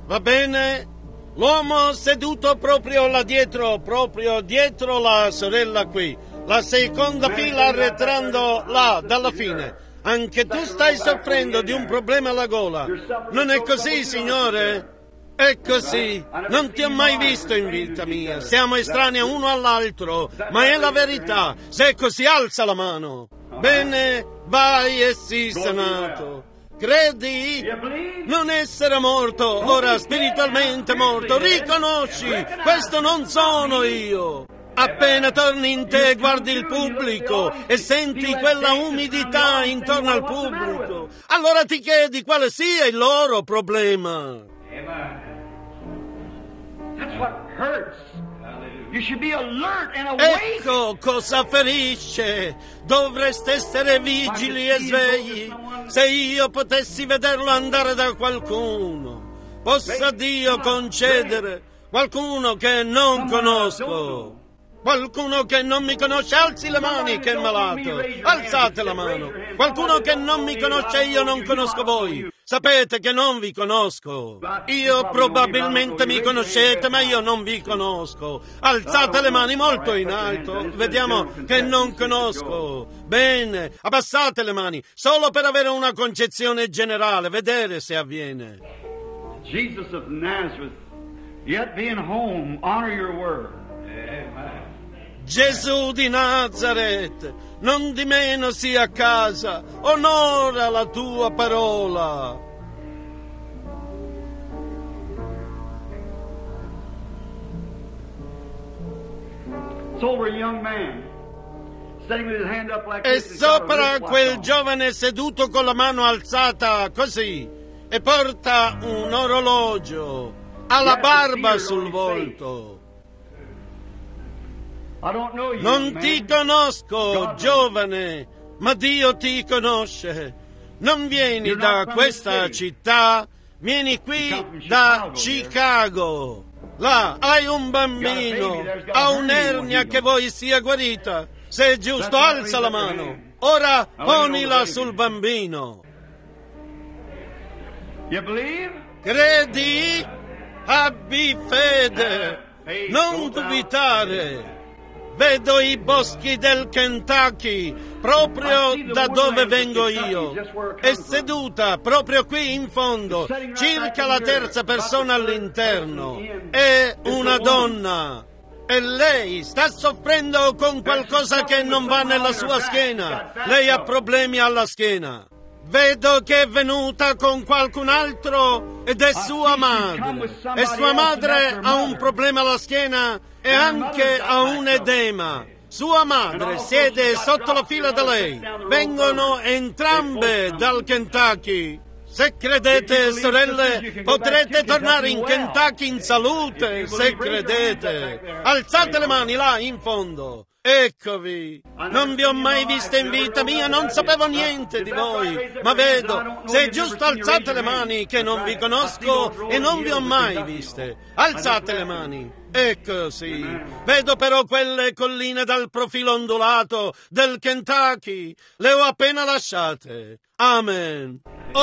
Va bene? L'uomo seduto proprio là dietro, proprio dietro la sorella qui, la seconda fila arretrando là, dalla fine. Anche tu stai soffrendo di un problema alla gola. Non è così, signore? È così. Non ti ho mai visto in vita mia. Siamo estranei uno all'altro, ma è la verità. Se è così, alza la mano. Bene, vai e sii sanato. Credi? Non essere morto, ora spiritualmente morto. Riconosci, questo non sono io. Appena torni in te, guardi il pubblico e senti quella umidità intorno al pubblico. Allora ti chiedi quale sia il loro problema. Ecco cosa ferisce. Dovreste essere vigili e svegli. Se io potessi vederlo andare da qualcuno, possa Dio concedere qualcuno che non conosco. Qualcuno che non mi conosce, alzi le mani che è malato. Alzate la mano. Qualcuno che non mi conosce, io non conosco voi. Sapete che non vi conosco. Io probabilmente mi conoscete, ma io non vi conosco. Alzate le mani molto in alto. Vediamo che non conosco. Bene, abbassate le mani, solo per avere una concezione generale, vedere se avviene. Jesus of Nazareth, yet being home, honor your word. Gesù di Nazaret, non di meno sia a casa, onora la tua parola. E sopra quel giovane seduto con la mano alzata così, e porta un orologio, ha la barba sul volto. Non ti conosco, giovane, ma Dio ti conosce. Non vieni da questa città, vieni qui da Chicago. Là hai un bambino, ha un'ernia che vuoi sia guarita. Se è giusto, alza la mano. Ora ponila sul bambino. Credi? Abbi fede, non dubitare. Vedo i boschi del Kentucky, proprio da dove vengo io. È seduta proprio qui in fondo, circa la terza persona all'interno. È una donna. E lei sta soffrendo con qualcosa che non va nella sua schiena. Lei ha problemi alla schiena. Vedo che è venuta con qualcun altro ed è sua madre. E sua madre ha un problema alla schiena e anche ha un edema. Sua madre siede sotto la fila da lei. Vengono entrambe dal Kentucky. Se credete, sorelle, potrete tornare in Kentucky in salute, se credete. Alzate le mani là in fondo. Eccovi, non vi ho mai viste in vita mia, non sapevo niente di voi, ma vedo, se è giusto alzate le mani che non vi conosco e non vi ho mai viste. Alzate le mani, ecco sì, vedo però quelle colline dal profilo ondulato del Kentucky, le ho appena lasciate. Amen.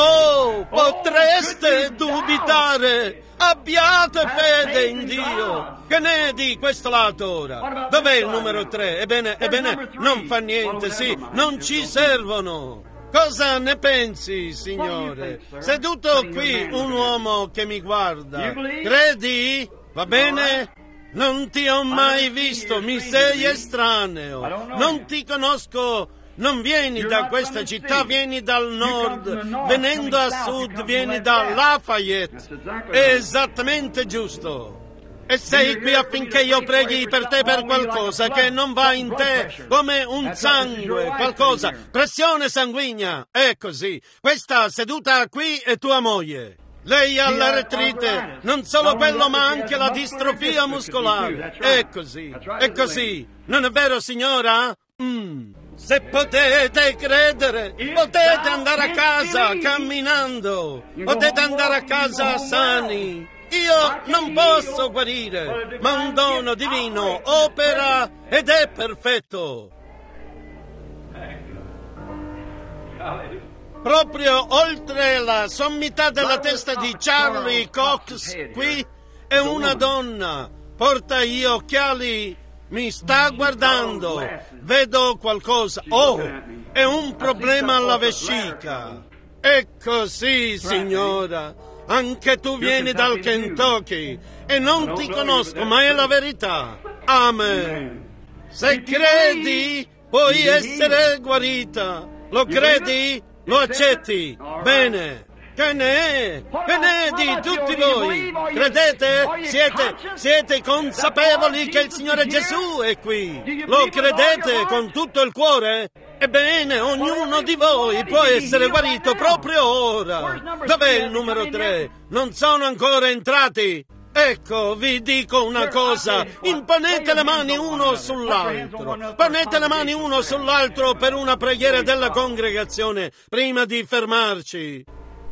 Oh, potreste dubitare. Abbiate fede in Dio. Che ne è di questo lato ora? Dov'è il numero tre? Ebbene, ebbene, non fa niente, sì, non ci servono. Cosa ne pensi, Signore? Seduto qui un uomo che mi guarda. Credi? Va bene? Non ti ho mai visto, mi sei estraneo. Non ti conosco. Non vieni da questa città, vieni dal nord, venendo a sud vieni da Lafayette. È esattamente giusto. E sei qui affinché io preghi per te per qualcosa che non va in te, come un sangue, qualcosa, pressione sanguigna. È così. Questa seduta qui è tua moglie. Lei ha l'artrite, non solo quello ma anche la distrofia muscolare. È così, è così. Non è vero, signora? Mm. Se potete credere, potete andare a casa camminando, potete andare a casa sani. Io non posso guarire, ma un dono divino opera ed è perfetto. proprio oltre la sommità della testa di Charlie Cox, qui è una donna, porta gli occhiali, mi sta guardando, vedo qualcosa. Oh, è un problema alla vescica. È così, signora, anche tu vieni dal Kentucky e non ti conosco, ma è la verità. Amen. Se credi, puoi essere guarita. Lo credi? Lo accetti? Bene. Che ne è? Che ne è di tutti voi? Credete? Siete, siete consapevoli che il Signore Gesù è qui? Lo credete con tutto il cuore? Ebbene, ognuno di voi può essere guarito proprio ora. Dov'è il numero tre? Non sono ancora entrati? Ecco, vi dico una cosa, imponete le mani uno sull'altro, ponete le mani uno sull'altro per una preghiera della congregazione, prima di fermarci.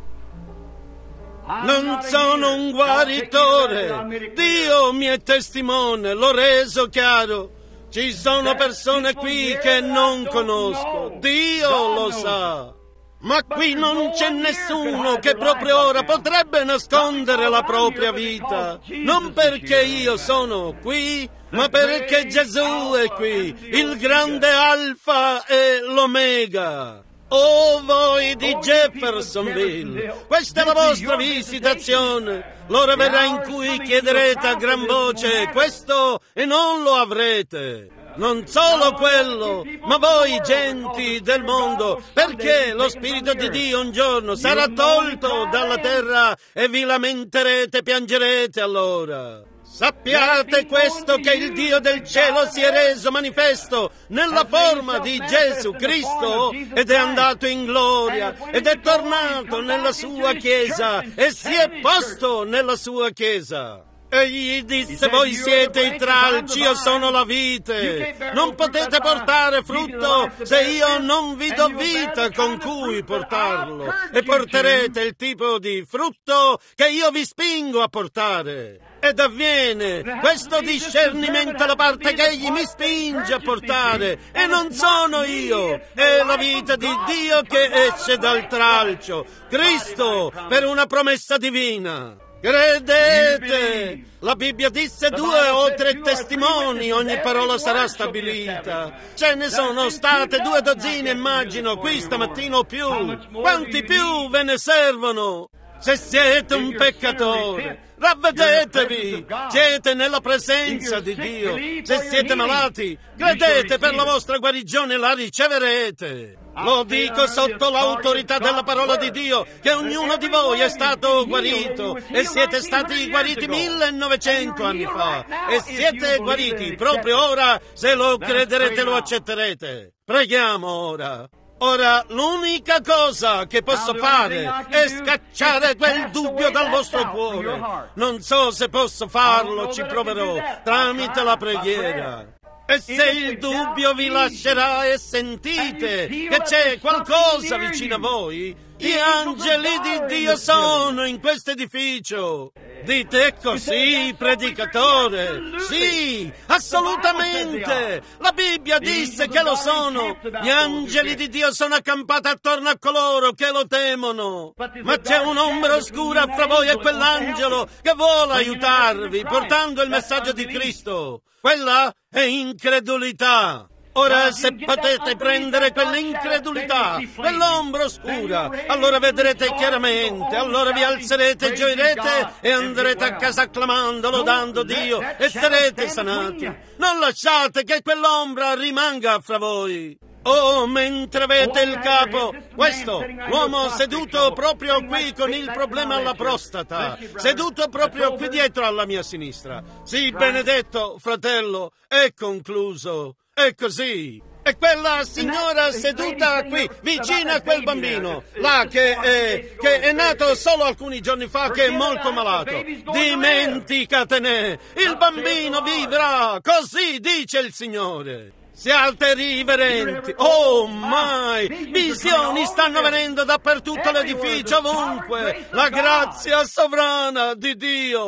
Non sono un guaritore, Dio mi è testimone, l'ho reso chiaro. Ci sono persone qui che non conosco, Dio lo sa. Ma qui non c'è nessuno che proprio ora potrebbe nascondere la propria vita. Non perché io sono qui, ma perché Gesù è qui, il grande Alfa e l'Omega. Oh, voi di Jeffersonville, questa è la vostra visitazione. L'ora verrà in cui chiederete a gran voce questo e non lo avrete. Non solo quello, ma voi genti del mondo, perché lo Spirito di Dio un giorno sarà tolto dalla terra e vi lamenterete e piangerete allora. Sappiate questo, che il Dio del cielo si è reso manifesto nella forma di Gesù Cristo ed è andato in gloria ed è tornato nella sua Chiesa e si è posto nella sua Chiesa. Egli disse: voi siete i tralci, io sono la vite. Non potete portare frutto se io non vi do vita con cui portarlo. E porterete il tipo di frutto che io vi spingo a portare. Ed avviene questo discernimento da parte che egli mi spinge a portare. E non sono io, è la vita di Dio che esce dal tralcio. Cristo per una promessa divina. Credete! La Bibbia disse due o tre testimoni, ogni parola sarà stabilita. Ce ne sono state due dozzine, immagino, qui stamattina o più. Quanti più ve ne servono? Se siete un peccatore, ravvedetevi, siete nella presenza di Dio. Se siete malati, credete, per la vostra guarigione la riceverete. Lo dico sotto l'autorità della parola di Dio, che ognuno di voi è stato guarito e siete stati guariti millenovecento anni fa e siete guariti proprio ora. Se lo crederete, lo accetterete. Preghiamo ora. Ora, l'unica cosa che posso fare è scacciare quel dubbio dal vostro cuore. Non so se posso farlo, ci proverò tramite la preghiera. E se il dubbio vi lascerà e sentite che c'è qualcosa vicino a voi, gli angeli di Dio sono in questo edificio. Dite così, predicatore? Sì, assolutamente. La Bibbia disse che lo sono. Gli angeli di Dio sono accampati attorno a coloro che lo temono. Ma c'è un'ombra oscura fra voi e quell'angelo che vuole aiutarvi portando il messaggio di Cristo. Quella è incredulità. Ora, se potete prendere quell'incredulità, quell'ombra oscura, allora vedrete chiaramente, allora vi alzerete e gioirete e andrete a casa acclamando, lodando Dio e sarete sanati. Non lasciate che quell'ombra rimanga fra voi. Oh, mentre avete il capo, questo, l'uomo seduto proprio qui con il problema alla prostata, seduto proprio qui dietro alla mia sinistra. Sì, benedetto, fratello, è concluso. È così. E quella signora seduta qui, vicina a quel bambino, là che è, che è nato solo alcuni giorni fa, che è molto malato. Dimenticatene, il bambino vivrà, così dice il Signore. Siate riverenti. Oh, mai! Visioni stanno venendo dappertutto l'edificio, ovunque. La grazia sovrana di Dio.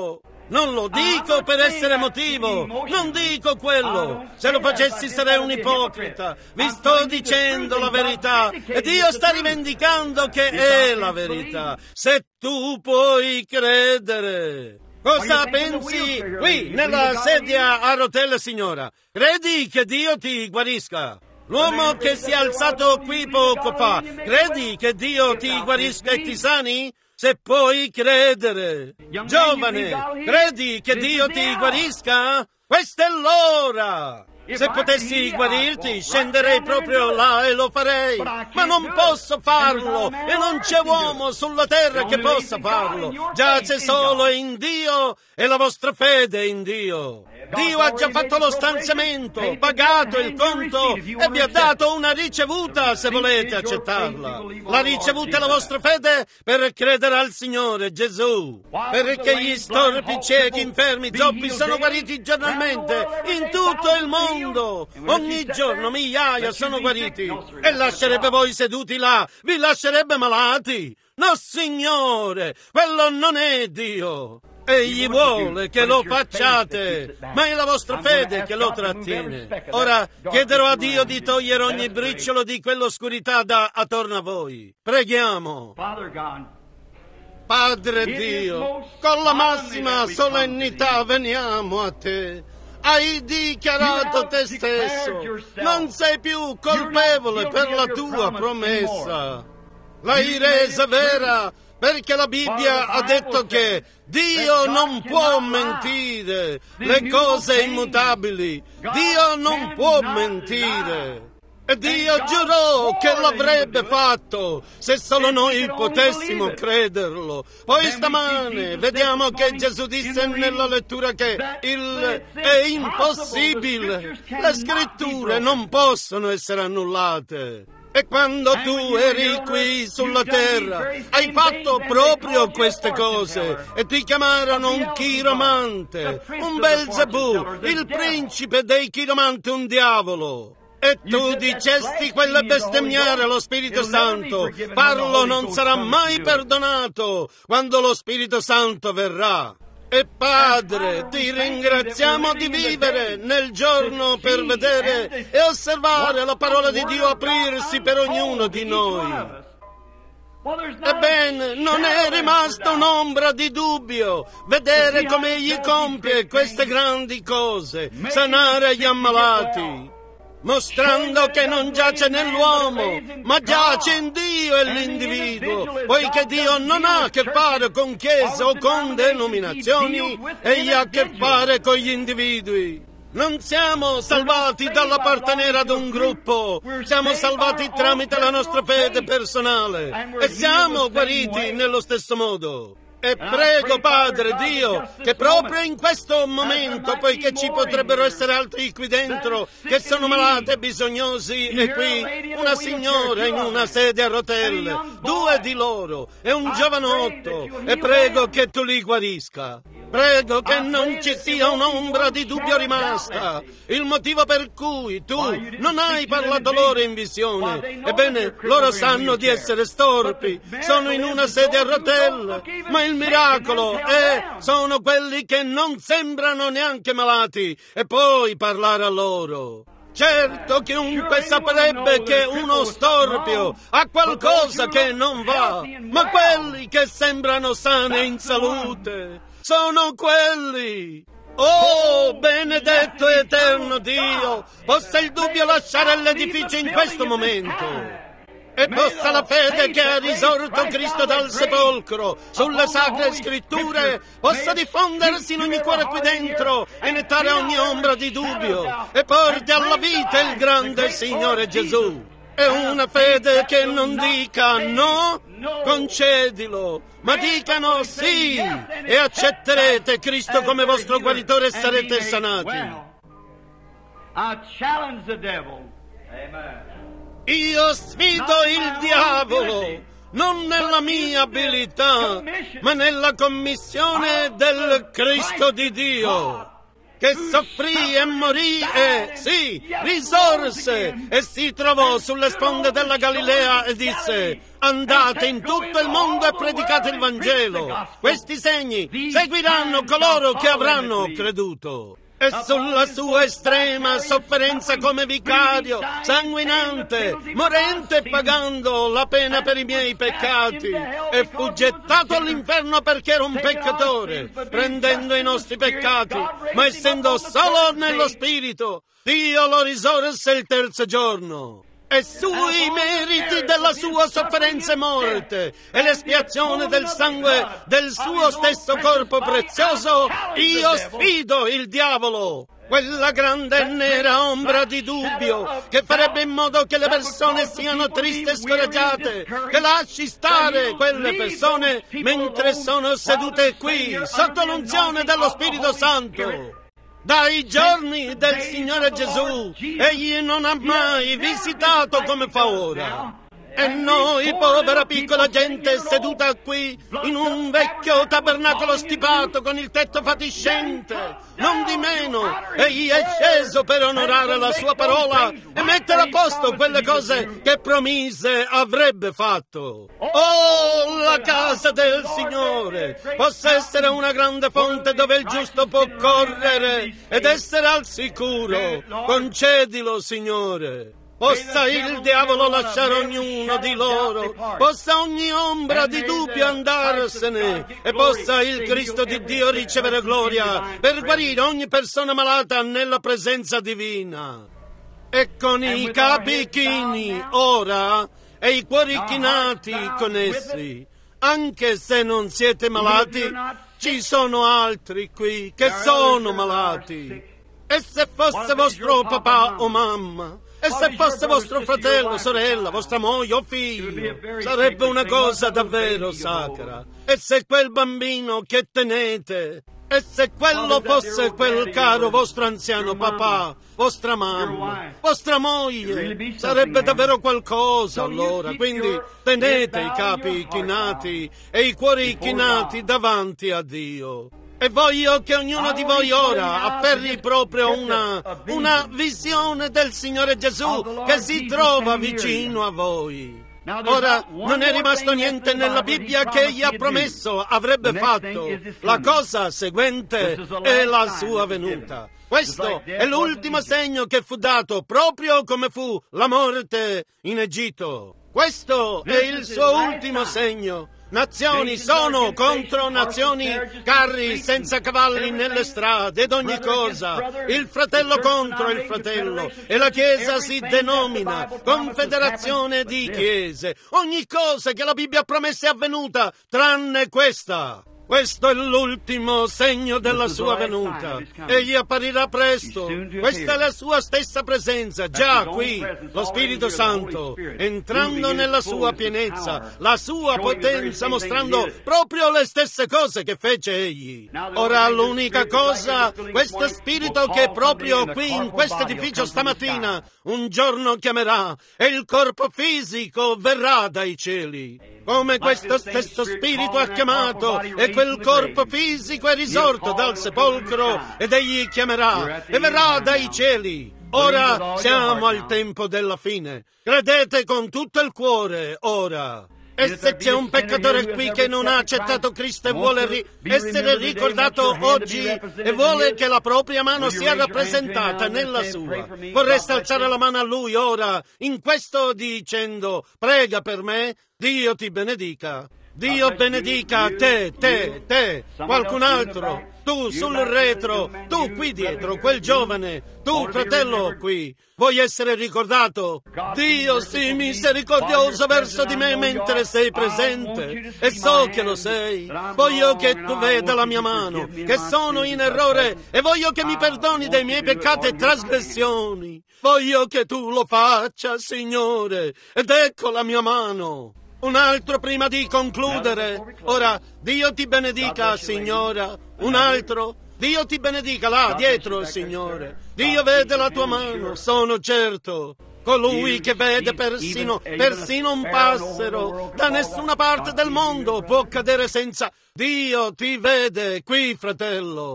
Non lo dico per essere emotivo, non dico quello. Se lo facessi sarei un ipocrita. Vi sto dicendo la verità e Dio sta rivendicando che è la verità. Se tu puoi credere. Cosa pensi qui nella sedia a rotelle, signora? Credi che Dio ti guarisca? L'uomo che si è alzato qui poco fa, credi che Dio ti guarisca e ti sani? Se puoi credere. Giovane, credi che Dio ti guarisca? Questa è l'ora. Se potessi guarirti, scenderei proprio là e lo farei. Ma non posso farlo e non c'è uomo sulla terra che possa farlo. Già c'è solo in Dio e la vostra fede è in Dio. Dio ha già fatto lo stanziamento, pagato il conto e vi ha dato una ricevuta se volete accettarla. La ricevuta è la vostra fede per credere al Signore Gesù. Perché gli storpi, ciechi, infermi, zoppi sono guariti giornalmente in tutto il mondo. Ogni giorno migliaia sono guariti. E lascerebbe voi seduti là, vi lascerebbe malati. No, Signore, quello non è Dio. Egli vuole che lo facciate, ma è la vostra fede che lo trattiene. Ora chiederò a Dio di togliere ogni briciolo di quell'oscurità da attorno a voi. Preghiamo. Padre Dio, con la massima solennità veniamo a te. Hai dichiarato te stesso, non sei più colpevole per la tua promessa. L'hai resa vera perché la Bibbia ha detto che Dio non può mentire, le cose immutabili. Dio non può mentire. E Dio giurò che l'avrebbe fatto se solo noi potessimo crederlo. Poi stamane vediamo che Gesù disse nella lettura che il è impossibile. Le scritture non possono essere annullate. E quando tu eri qui sulla terra, hai fatto proprio queste cose e ti chiamarono un chiromante, un Belzebù, il principe dei chiromanti, un diavolo. E tu dicesti quelle bestemmiare allo Spirito Santo, farlo non sarà mai perdonato quando lo Spirito Santo verrà. E Padre, ti ringraziamo di vivere nel giorno per vedere e osservare la parola di Dio aprirsi per ognuno di noi. Ebbene, non è rimasta un'ombra di dubbio vedere come Egli compie queste grandi cose, sanare gli ammalati, mostrando che non giace nell'uomo, ma giace in Dio e l'individuo, poiché Dio non ha a che fare con chiese o con denominazioni, egli ha a che fare con gli individui. Non siamo salvati dall'appartenere ad un gruppo, siamo salvati tramite la nostra fede personale e siamo guariti nello stesso modo. E prego, Padre Dio, che proprio in questo momento, poiché ci potrebbero essere altri qui dentro che sono malati e bisognosi, e qui una signora in una sedia a rotelle, due di loro e un giovanotto, e prego che tu li guarisca. Prego che non ci sia un'ombra di dubbio rimasta. Il motivo per cui tu non hai parlato loro in visione. Ebbene, loro sanno di essere storpi, sono in una sedia a rotelle, ma il miracolo è, sono quelli che non sembrano neanche malati, e poi parlare a loro. Certo, chiunque saprebbe che uno storpio ha qualcosa che non va, ma quelli che sembrano sani e in salute sono quelli. Oh, benedetto e eterno Dio, possa il dubbio lasciare l'edificio in questo momento. E possa la fede che ha risorto Cristo dal sepolcro sulle sacre scritture possa diffondersi in ogni cuore qui dentro e nettare ogni ombra di dubbio e porti alla vita il grande Signore Gesù. È una fede che non dica no, concedilo, ma dicano sì e accetterete Cristo come vostro guaritore e sarete sanati. Io sfido il diavolo, non nella mia abilità, ma nella commissione del Cristo di Dio, che soffrì e morì e, sì, risorse e si trovò sulle sponde della Galilea e disse: andate in tutto il mondo e predicate il Vangelo. Questi segni seguiranno coloro che avranno creduto. E sulla sua estrema sofferenza come vicario, sanguinante, morente e pagando la pena per i miei peccati, e fu gettato all'inferno perché era un peccatore, prendendo i nostri peccati, ma essendo solo nello Spirito, Dio lo risorse il terzo giorno. E sui meriti della sua sofferenza e morte e l'espiazione del sangue del suo stesso corpo prezioso, io sfido il diavolo, quella grande e nera ombra di dubbio che farebbe in modo che le persone siano tristi e scoraggiate, che lasci stare quelle persone mentre sono sedute qui sotto l'unzione dello Spirito Santo. Dai giorni del Signore Gesù, egli non ha mai visitato come fa ora. E noi, povera piccola gente seduta qui in un vecchio tabernacolo stipato con il tetto fatiscente, non di meno, egli è sceso per onorare la sua parola e mettere a posto quelle cose che promise avrebbe fatto. Oh, la casa del Signore possa essere una grande fonte dove il giusto può correre ed essere al sicuro. Concedilo, Signore. Possa il diavolo lasciare ognuno di loro, possa ogni ombra di dubbio andarsene e possa il Cristo di Dio ricevere gloria per guarire ogni persona malata nella presenza divina. E con i capi chini ora e i cuori chinati con essi, anche se non siete malati, ci sono altri qui che sono malati. E se fosse vostro papà o mamma, e se fosse vostro fratello, sorella, vostra moglie o figlio, sarebbe una cosa davvero sacra. E se quel bambino che tenete, e se quello fosse quel caro vostro anziano papà, vostra mamma, vostra moglie, sarebbe davvero qualcosa allora. Quindi tenete i capi chinati e i cuori chinati davanti a Dio. E voglio che ognuno di voi ora afferri proprio una, una visione del Signore Gesù che si trova vicino a voi. Ora, non è rimasto niente nella Bibbia che egli ha promesso avrebbe fatto. La cosa seguente è la sua venuta. Questo è l'ultimo segno che fu dato, proprio come fu la morte in Egitto. Questo è il suo ultimo segno. Nazioni sono contro nazioni, carri senza cavalli nelle strade ed ogni cosa, il fratello contro il fratello, e la Chiesa si denomina confederazione di chiese. Ogni cosa che la Bibbia ha promesso è avvenuta, tranne questa. Questo è l'ultimo segno della sua venuta. Egli apparirà presto. Questa è la sua stessa presenza, già qui, lo Spirito Santo, entrando nella sua pienezza, la sua potenza, mostrando proprio le stesse cose che fece egli. Ora l'unica cosa, questo Spirito che è proprio qui in questo edificio stamattina, un giorno chiamerà e il corpo fisico verrà dai cieli. Come questo stesso Spirito ha chiamato e quel corpo fisico è risorto dal sepolcro ed egli chiamerà e verrà dai cieli. Ora siamo al tempo della fine. Credete con tutto il cuore ora. E se c'è un peccatore qui che non ha accettato Cristo e vuole ri- essere ricordato oggi e vuole che la propria mano sia rappresentata nella sua, vorreste alzare la mano a Lui ora, in questo dicendo: prega per me, Dio ti benedica. Dio benedica te, te, te, qualcun altro, tu sul retro, tu qui dietro, quel giovane, tu fratello qui, vuoi essere ricordato? Dio sii misericordioso verso di me mentre sei presente, e so che lo sei. Voglio che tu veda la mia mano, che sono in errore, e voglio che mi perdoni dei miei peccati e trasgressioni. Voglio che tu lo faccia, Signore, ed ecco la mia mano. Un altro prima di concludere. Ora, Dio ti benedica, signora. Un altro. Dio ti benedica là, dietro, Signore. Dio vede la tua mano, sono certo. Colui che vede persino, persino un passero da nessuna parte del mondo può cadere senza. Dio ti vede qui, fratello.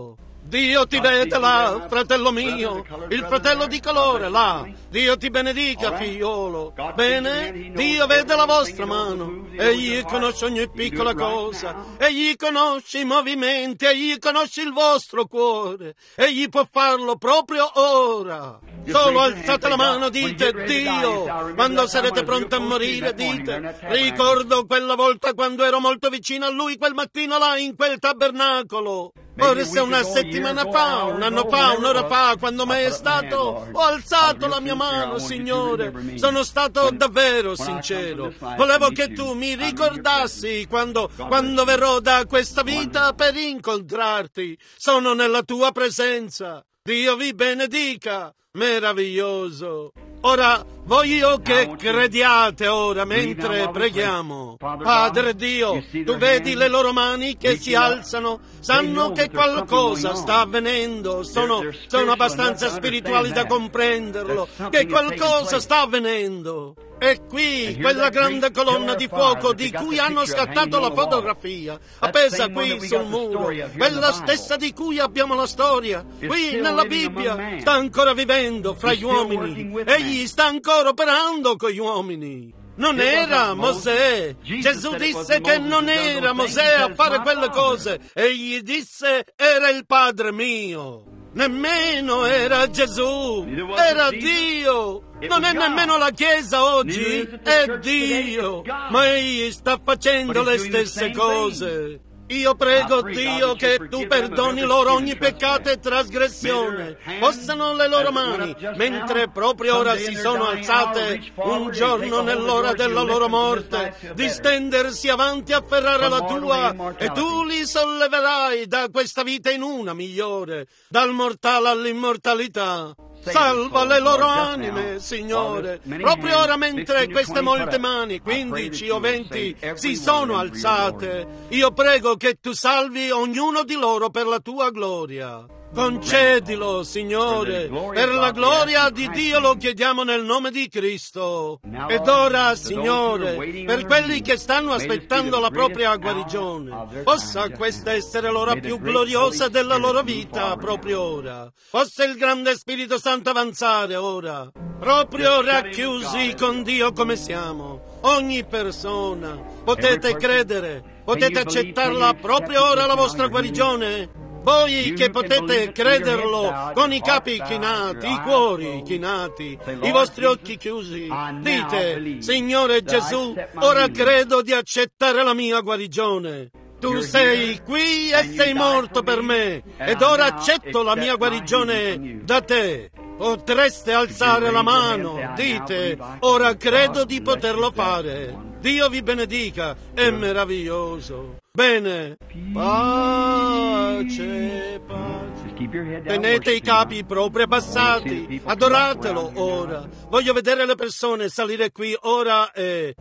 Dio ti vede là, fratello mio, il fratello di colore là. Dio ti benedica, figliolo. Bene, Dio vede la vostra mano. Egli conosce ogni piccola cosa. Egli conosce i movimenti, egli conosce il vostro cuore. Egli può farlo proprio ora. Solo alzate la mano, dite Dio. Quando sarete pronti a morire, dite: ricordo quella volta quando ero molto vicino a Lui quel mattino là in quel tabernacolo. Forse una settimana fa, un anno fa, un'ora fa, quando mai è stato, ho alzato la mia mano, Signore. Sono stato davvero sincero. Volevo che tu mi ricordassi quando, quando verrò da questa vita per incontrarti. Sono nella tua presenza. Dio vi benedica. Meraviglioso. Ora voglio che crediate ora mentre preghiamo. Padre Dio, tu vedi le loro mani che si alzano, sanno che qualcosa sta avvenendo, sono, sono abbastanza spirituali da comprenderlo, che qualcosa sta avvenendo. E qui, quella grande colonna di fuoco di cui hanno scattato la fotografia, appesa qui sul muro, quella stessa di cui abbiamo la storia, qui nella Bibbia, sta ancora vivendo fra gli uomini. Egli sta ancora operando con gli uomini. Non era Mosè. Gesù disse che non era Mosè a fare quelle cose. Egli disse: era il Padre mio. Nemmeno era Gesù, era Dio. Non è nemmeno la Chiesa oggi, è Dio. Ma Egli sta facendo le stesse cose. Io prego, Dio, che tu perdoni loro ogni peccato e trasgressione. Possano le loro mani, mentre proprio ora si sono alzate, un giorno nell'ora della loro morte, distendersi avanti a afferrare la tua, e tu li solleverai da questa vita in una migliore, dal mortale all'immortalità. Salva le loro anime, Signore, proprio ora mentre queste molte mani, quindici o venti, si sono alzate. Io prego che tu salvi ognuno di loro per la tua gloria. Concedilo, Signore, per la gloria di Dio lo chiediamo nel nome di Cristo. Ed ora, Signore, per quelli che stanno aspettando la propria guarigione, possa questa essere l'ora più gloriosa della loro vita, proprio ora. Possa il grande Spirito Santo avanzare ora, proprio racchiusi con Dio come siamo. Ogni persona, potete credere, potete accettarla proprio ora la vostra guarigione? Voi che potete crederlo con i capi chinati, i cuori chinati, i vostri occhi chiusi, dite: Signore Gesù, ora credo di accettare la mia guarigione. Tu sei qui e sei morto per me, ed ora accetto la mia guarigione da te. Potreste alzare la mano, dite: ora credo di poterlo fare. Dio vi benedica, è meraviglioso. Bene, pace, pace. Tenete i capi proprio abbassati, adoratelo ora. Voglio vedere le persone salire qui ora e...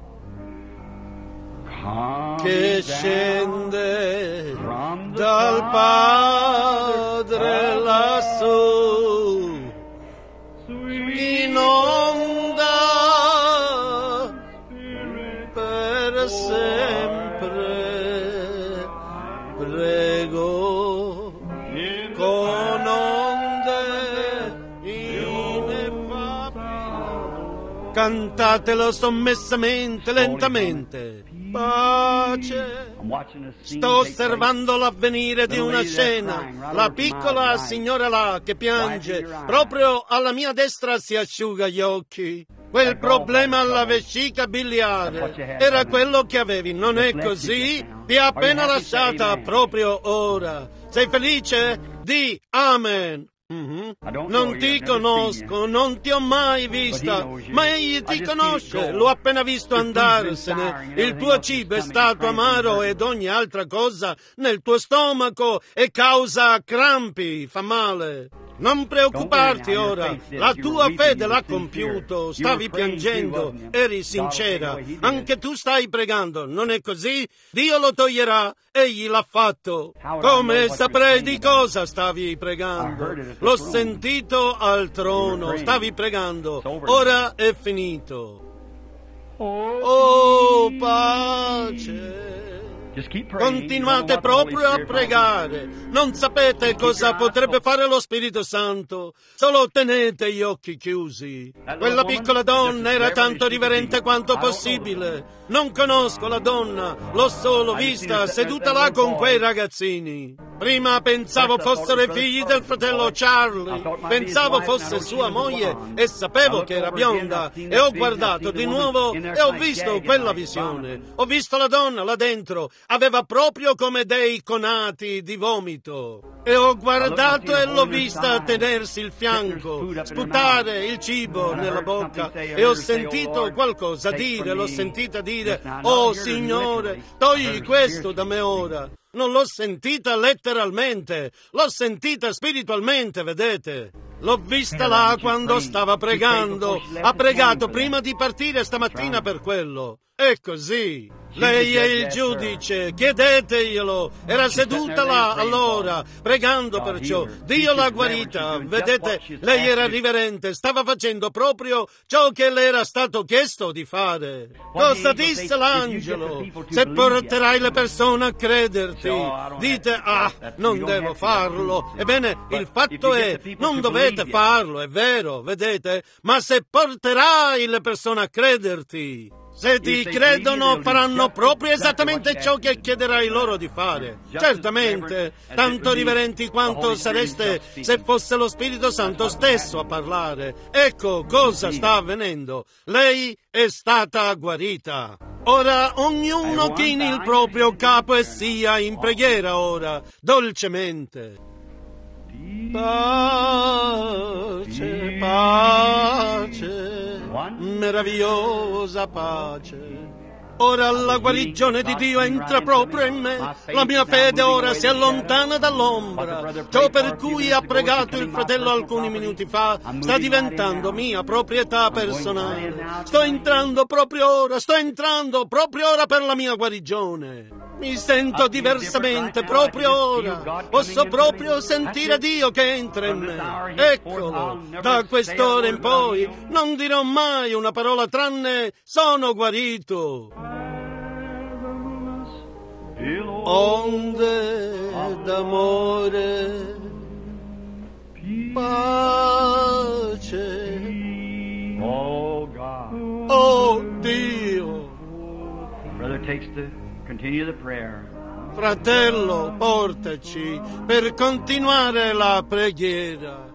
che scende dal Padre lassù, in onda per sempre. Prego con onde ineffabili. Cantatelo sommessamente, lentamente. Pace. Sto osservando l'avvenire di una scena. La piccola signora là che piange, proprio alla mia destra si asciuga gli occhi. Quel problema alla vescica biliare era quello che avevi, non è così? Ti ha appena lasciata proprio ora. Sei felice? Di Amen. Mm-hmm. Non ti conosco, non ti ho mai vista, ma egli ti conosce, l'ho appena visto andarsene. Il tuo cibo è stato amaro ed ogni altra cosa nel tuo stomaco e causa crampi, fa male. Non preoccuparti ora, la tua fede l'ha compiuto, stavi piangendo, eri sincera, anche tu stai pregando, non è così? Dio lo toglierà, egli l'ha fatto. Come saprei di cosa stavi pregando? L'ho sentito al trono, stavi pregando, ora è finito. Oh, pace. Continuate proprio a pregare. Non sapete cosa potrebbe fare lo Spirito Santo. Solo tenete gli occhi chiusi. Quella piccola donna era tanto riverente quanto possibile. Non conosco la donna, l'ho solo vista seduta là con quei ragazzini. Prima pensavo fossero i figli del fratello Charlie. Pensavo fosse sua moglie e sapevo che era bionda. E ho guardato di nuovo e ho visto quella visione. Ho visto la donna là dentro. Aveva proprio come dei conati di vomito. E ho guardato e l'ho vista tenersi il fianco, sputare il cibo nella bocca. E ho sentito qualcosa dire, l'ho sentita dire: «Oh Signore, togli questo da me ora». Non l'ho sentita letteralmente, l'ho sentita spiritualmente, vedete? L'ho vista là quando stava pregando. Ha pregato prima di partire stamattina per quello. È così. Lei è il giudice, chiedeteglielo. Era seduta là allora, pregando perciò. Dio l'ha guarita. Vedete, lei era riverente, stava facendo proprio ciò che le era stato chiesto di fare. Cosa disse l'angelo? Se porterai le persone a crederti, dite: «Ah, non devo farlo». Ebbene, il fatto è, non dovete farlo, è vero, vedete? Ma se porterai le persone a crederti, se ti credono, faranno proprio esattamente ciò che chiederai loro di fare. Certamente, tanto riverenti quanto sareste se fosse lo Spirito Santo stesso a parlare. Ecco cosa sta avvenendo. Lei è stata guarita. Ora ognuno chini il proprio capo e sia in preghiera ora, dolcemente. Pace, pace, meravigliosa pace. Ora la guarigione di Dio entra proprio in me. La mia fede ora si allontana dall'ombra. Ciò per cui ha pregato il fratello alcuni minuti fa sta diventando mia proprietà personale. Sto entrando proprio ora, sto entrando proprio ora per la mia guarigione. Mi sento diversamente proprio ora. Posso proprio sentire Dio che entra in me. Eccolo. Da quest'ora in poi non dirò mai una parola tranne sono guarito. Onde d'amore, pace. Oh Dio. Brother takes the continue the prayer. Fratello, portaci per continuare la preghiera.